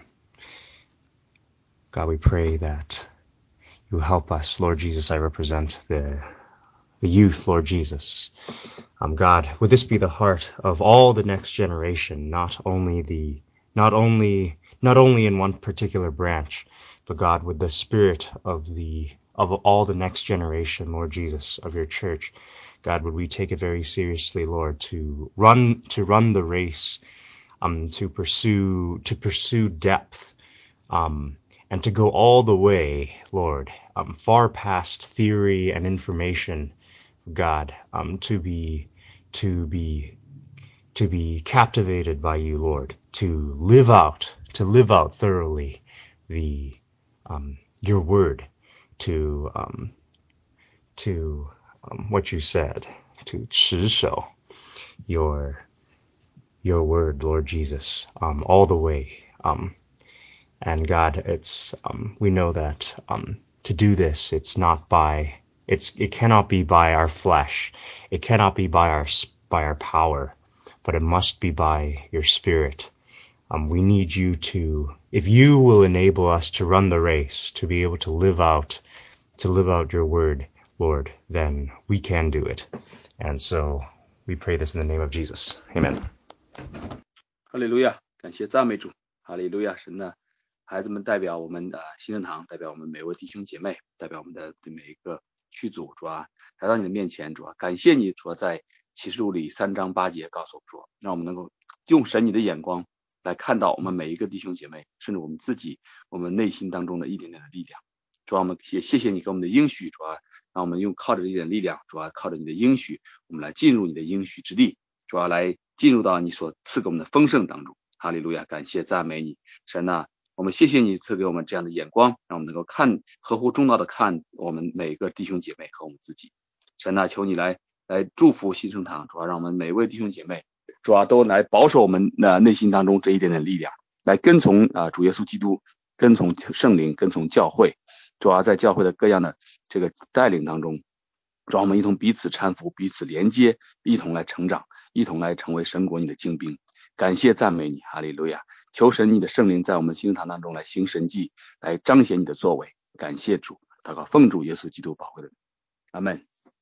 God, we pray that you help us, Lord Jesus. I represent the the youth, Lord Jesus. Um, God, would this be the heart of all the next generation, not only the, not only, not only in one particular branch, but God, with the spirit of the, of all the next generation, Lord Jesus, of your church, God, would we take it very seriously, Lord, to run, to run the race, um, to pursue, to pursue depth, um, and to go all the way, Lord, um, far past theory and information, God, um, to be, to be, to be captivated by you, Lord, to live out, to live out thoroughly the, um, your word, to, um, to, um, what you said, to 持守 your, your word, Lord Jesus, um, all the way, um, and God, it's, um, we know that, um, to do this, it's not by, it's, it cannot be by our flesh. It cannot be by our, by our power, but it must be by your spirit. Um, we need you to, if you will enable us to run the race, to be able to live out, to live out your word, Lord, then we can do it. And so we pray this in the name of Jesus. Amen. 哈利路亚，感谢赞美主，哈利路亚，神呢，孩子们代表我们呃新人堂，代表我们每位弟兄姐妹，代表我们的每一个区组，主啊，来到你的面前，主啊，感谢你，主啊，在启示录里三章八节告诉我们说，让我们能够用神你的眼光来看到我们每一个弟兄姐妹，甚至我们自己，我们内心当中的一点点的力量。主啊，我们也谢谢你给我们的应许，主啊，让我们用靠着一点力量，主啊，靠着你的应许，我们来进入你的应许之地，主啊，来进入到你所赐给我们的丰盛当中。哈利路亚，感谢赞美你，神啊，我们谢谢你赐给我们这样的眼光，让我们能够看合乎中道的看我们每个弟兄姐妹和我们自己。神啊，求你来来祝福新生堂，主啊，让我们每位弟兄姐妹，主啊，都来保守我们呃内心当中这一点点力量，来跟从啊、呃、主耶稣基督，跟从圣灵，跟从教会，主啊，在教会的各样的这个带领当中，让我们一同彼此搀扶，彼此连接，一同来成长，一同来成为神国你的精兵。感谢赞美你，哈利路亚！求神你的圣灵在我们新生堂当中来行神迹，来彰显你的作为。感谢主，祷告奉主耶稣基督宝贵的名，阿门。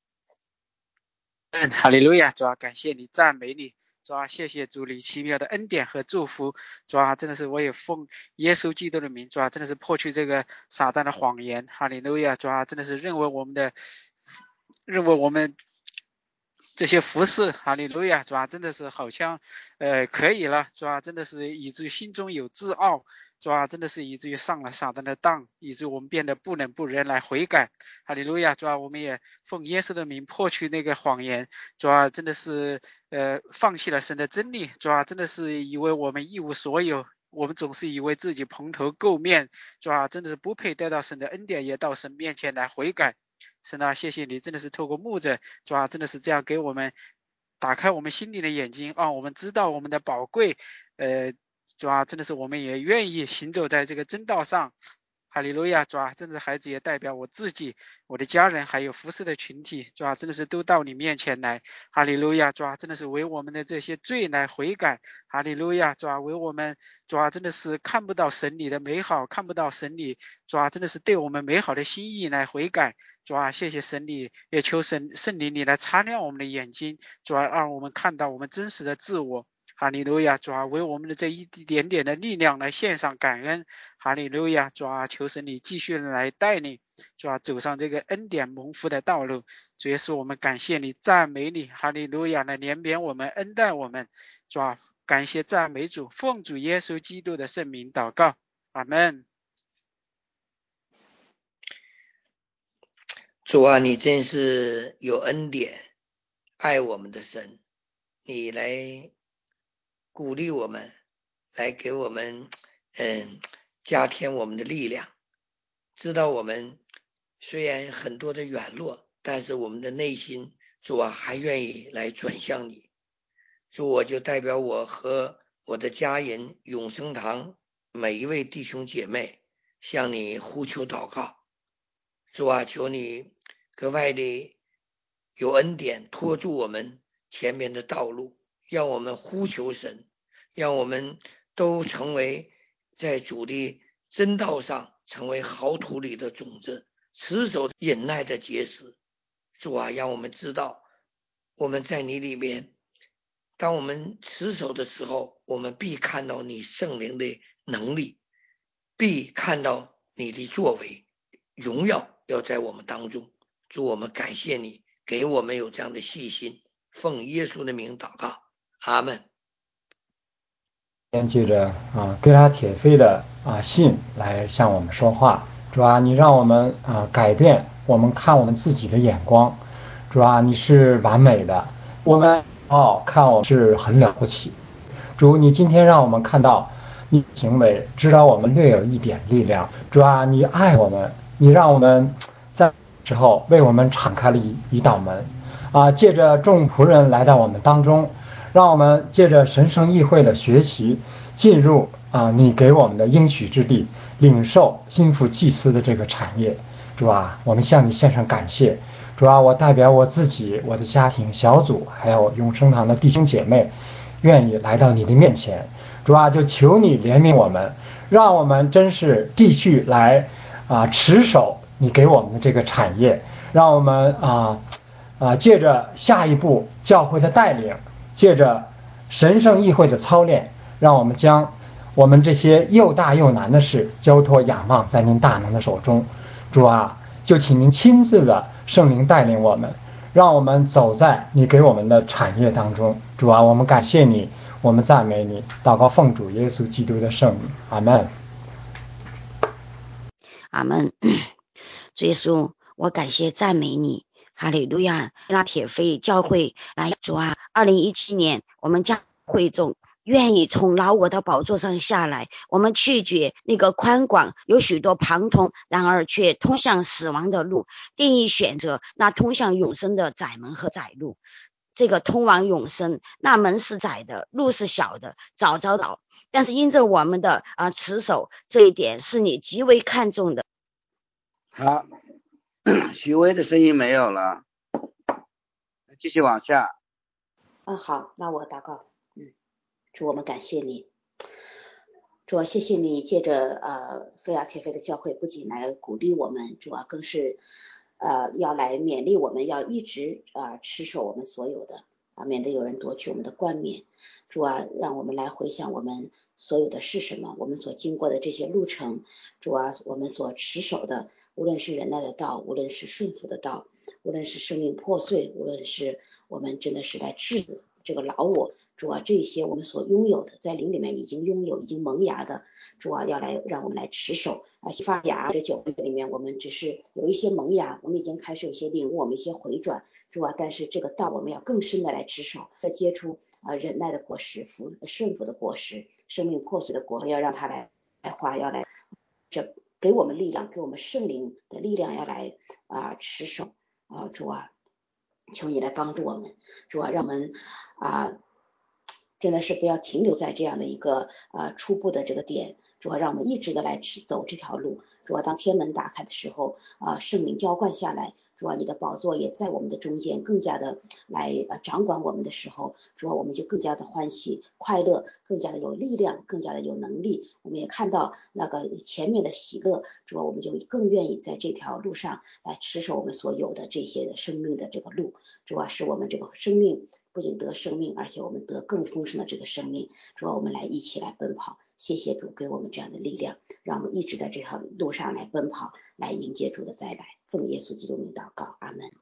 嗯，哈利路亚！主啊，感谢你，赞美你，主啊，谢谢主你奇妙的恩典和祝福，主啊，真的是我也奉耶稣基督的名，主啊，真的是破去这个撒旦的谎言，哈利路亚！主啊，真的是认为我们的，认为我们这些服饰，哈利路亚，主啊，真的是好像呃可以了，主啊，真的是以至于心中有自傲，主啊，真的是以至于上了撒旦的当，以至于我们变得不冷不热来悔改，哈利路亚，主啊，我们也奉耶稣的名破去那个谎言，主啊，真的是呃放弃了神的真理，主啊，真的是以为我们一无所有，我们总是以为自己蓬头垢面，主啊，真的是不配得到神的恩典，也到神面前来悔改。神啊，谢谢你，真的是透过牧者，主啊，真的是这样给我们打开我们心里的眼睛啊，我们知道我们的宝贵，呃，主啊，真的是我们也愿意行走在这个真道上。哈利路亚，主啊，真的孩子也代表我自己，我的家人，还有服侍的群体，主啊，真的是都到你面前来。哈利路亚，主啊，真的是为我们的这些罪来悔改。哈利路亚，主啊，为我们，主啊，真的是看不到神你的美好，看不到神你，主啊，真的是对我们美好的心意来悔改。主啊，谢谢神你，也求神圣灵你来擦亮我们的眼睛，主啊，让我们看到我们真实的自我。哈利路亚，主啊，为我们的这一点点的力量来献上感恩。哈利路亚，主啊，求神你继续来带领，主啊，走上这个恩典蒙福的道路。主耶稣，我们感谢你，赞美你。哈利路亚，来怜悯我们，恩待我们。主啊，感谢赞美主，奉主耶稣基督的圣名祷告，阿门。 主啊，你真是有恩典，爱我们的神，你来鼓励我们，来给我们嗯加添我们的力量，知道我们虽然很多的软弱，但是我们的内心，主啊，还愿意来转向你。主，我就代表我和我的家人永生堂每一位弟兄姐妹向你呼求祷告。主啊，求你格外的有恩典，拖住我们前面的道路，让我们呼求神，让我们都成为在主的真道上成为好土里的种子，持守忍耐的结实。 主啊，让我们知道我们在你里面，当我们持守的时候，我们必看到你圣灵的能力，必看到你的作为，荣耀要在我们当中。主，我们感谢你给我们有这样的信心，奉耶稣的名祷告，阿们。 借着啊哥拉铁非的啊信来向我们说话，主啊，你让我们啊改变我们看我们自己的眼光，主啊，你是完美的，我们哦看我是很了不起，主，你今天让我们看到你行为，知道我们略有一点力量，主啊，你爱我们，你让我们在之后为我们敞开了一一道门啊，借着众仆人来到我们当中。让我们借着神圣议会的学习，进入啊你给我们的应许之地，领受心腹祭司的这个产业。主啊，我们向你献上感谢。主啊，我代表我自己、我的家庭、小组，还有永生堂的弟兄姐妹，愿意来到你的面前。主啊，就求你怜悯我们，让我们真是继续来啊持守你给我们的这个产业，让我们啊啊借着下一步教会的带领。借着神圣议会的操练，让我们将我们这些又大又难的事交托仰望在您大能的手中。主啊，就请您亲自的圣灵带领我们，让我们走在你给我们的产业当中。主啊，我们感谢你，我们赞美你，祷告奉主耶稣基督的圣名，阿们。 阿们。主耶稣，我感谢赞美你。哈利路亚！拉铁非教会来，主啊，二零一七年我们将会众愿意从老我的宝座上下来，我们拒绝那个宽广有许多旁通，然而却通向死亡的路，定义选择那通向永生的窄门和窄路。这个通往永生，那门是窄的，路是小的，早早早。但是因着我们的啊持守，这一点是你极为看重的。 好。徐威的声音没有了，继续往下。 嗯，好，那我祷告。嗯，主，我们感谢你，主啊，谢谢你借着呃菲亚铁非的教会，不仅来鼓励我们，主啊，更是呃要来勉励我们，要一直啊、呃、持守我们所有的啊，免得有人夺取我们的冠冕。主啊，让我们来回想我们所有的是什么，我们所经过的这些路程，主啊，我们所持守的。无论是忍耐的道，无论是顺服的道，无论是生命破碎，无论是我们真的是来治这个老我，主啊，这些我们所拥有的，在灵里面已经拥有、已经萌芽的，主啊，要来让我们来持守啊，发芽。这九个月里面，我们只是有一些萌芽，我们已经开始有些领悟，我们一些回转，主啊，但是这个道我们要更深的来持守，再结出啊忍耐的果实、服顺服的果实、生命破碎的果实，要让它来来花，要来这。给我们力量，给我们圣灵的力量，要来啊、呃、持守啊，主啊，求你来帮助我们，主啊，让我们啊、呃、真的是不要停留在这样的一个啊、呃、初步的这个点，主啊，让我们一直的来走这条路，主啊，当天门打开的时候啊、呃，圣灵浇灌下来。主啊，你的宝座也在我们的中间，更加的来呃掌管我们的时候，主啊，我们就更加的欢喜快乐，更加的有力量，更加的有能力。我们也看到那个前面的喜乐，主啊，我们就更愿意在这条路上来持守我们所有的这些的生命的这个路。主啊，使我们这个生命不仅得生命，而且我们得更丰盛的这个生命。主啊，我们来一起来奔跑。谢谢主给我们这样的力量，让我们一直在这条路上来奔跑，来迎接主的再来。奉耶稣基督名祷告，阿们。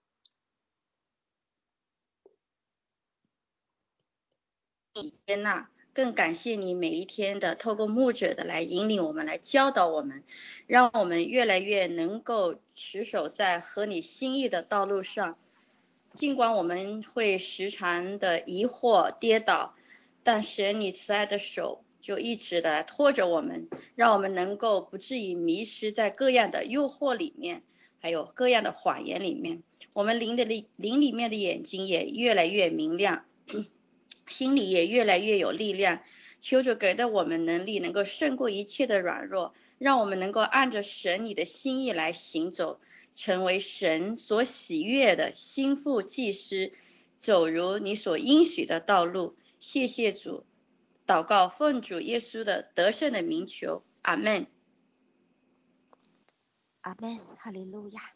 接纳，更感谢你每一天的透过牧者的来引领我们，来教导我们，让我们越来越能够持守在合你心意的道路上。尽管我们会时常的疑惑跌倒，但神你慈爱的手就一直的拖着我们，让我们能够不至于迷失在各样的诱惑里面，还有各样的谎言里面。我们灵的灵里面的眼睛也越来越明亮，心里也越来越有力量。求主给的我们能力，能够胜过一切的软弱，让我们能够按着神你的心意来行走，成为神所喜悦的心腹祭司，走如你所应许的道路。谢谢主，祷告奉主耶稣的得胜的名求，阿们。 阿们，哈利路亚。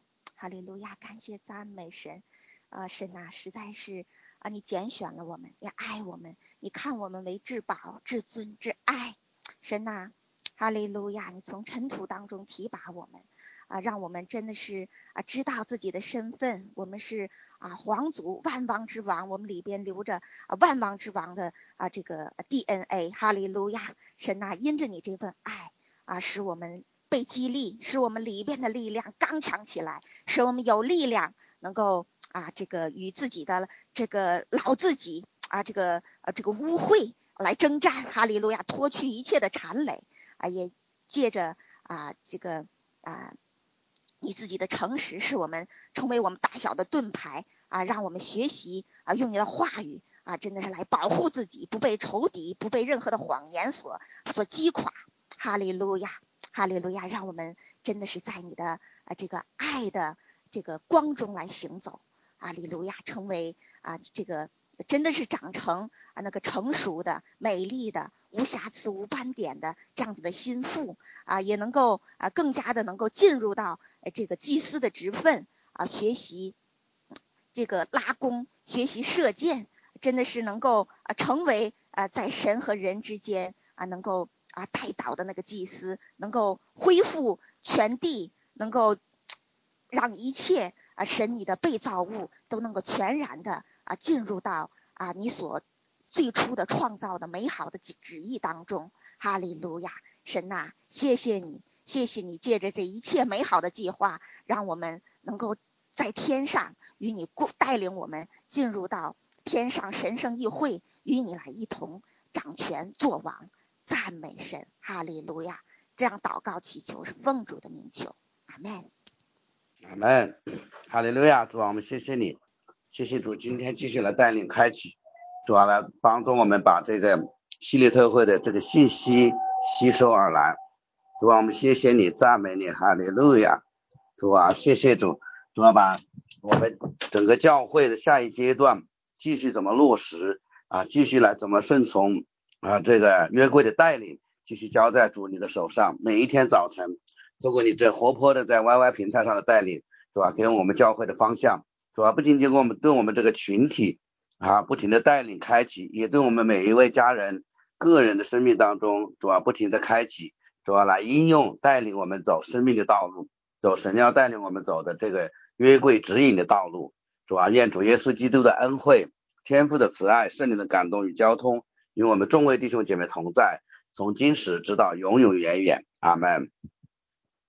哈利路亚，感谢赞美神。呃，神呐、啊，实在是啊，你拣选了我们，也爱我们，你看我们为至宝、至尊、至爱。神呐、啊，哈利路亚，你从尘土当中提拔我们。啊，让我们真的是啊知道自己的身份，我们是啊皇族万王之王，我们里边留着啊万王之王的啊这个 D N A， 哈利路亚！神呐、啊，因着你这份爱啊，使我们被激励，使我们里边的力量刚强起来，使我们有力量能够啊这个与自己的这个老自己啊这个呃这个污秽来征战，哈利路亚！脱去一切的缠累啊，也借着啊这个啊。你自己的诚实是我们成为我们大小的盾牌啊，让我们学习啊，用你的话语啊，真的是来保护自己，不被仇敌，不被任何的谎言所所击垮。哈利路亚，哈利路亚，让我们真的是在你的啊这个爱的这个光中来行走。哈利路亚，成为啊这个真的是长成啊那个成熟的、美丽的、无瑕疵、无斑点的这样子的心腹啊，也能够啊更加的能够进入到这个祭司的职分啊，学习这个拉弓，学习射箭，真的是能够啊成为啊在神和人之间啊能够啊带导的那个祭司，能够恢复全地，能够让一切啊神你的被造物都能够全然的啊进入到啊你所最初的创造的美好的旨意当中。哈利路亚，神呐、啊，谢谢你，谢谢你借着这一切美好的计划，让我们能够在天上与你带领我们进入到天上神圣议会，与你来一同掌权作王。赞美神，哈利路亚！这样祷告祈求是奉主的名求，阿门。 阿门，哈利路亚！主啊，我们谢谢你，谢谢主今天继续来带领开启，主啊来帮助我们把这个系列特会的这个信息吸收而来。主啊，我们谢谢你，赞美你，哈利路亚！主啊，谢谢主，主啊把我们整个教会的下一阶段继续怎么落实啊，继续来怎么顺从啊这个约柜的带领，继续交在主你的手上。每一天早晨，透过你这活泼的在 Y Y 平台上的带领，是吧？给我们教会的方向，是吧？不仅仅给我们对我们这个群体啊不停的带领开启，也对我们每一位家人个人的生命当中，是吧？不停的开启，是吧？来应用带领我们走生命的道路，走神要带领我们走的这个约柜指引的道路，是吧？愿主耶稣基督的恩惠、天父的慈爱、圣灵的感动与交通与我们众位弟兄姐妹同在，从今时直到永永远远。阿们。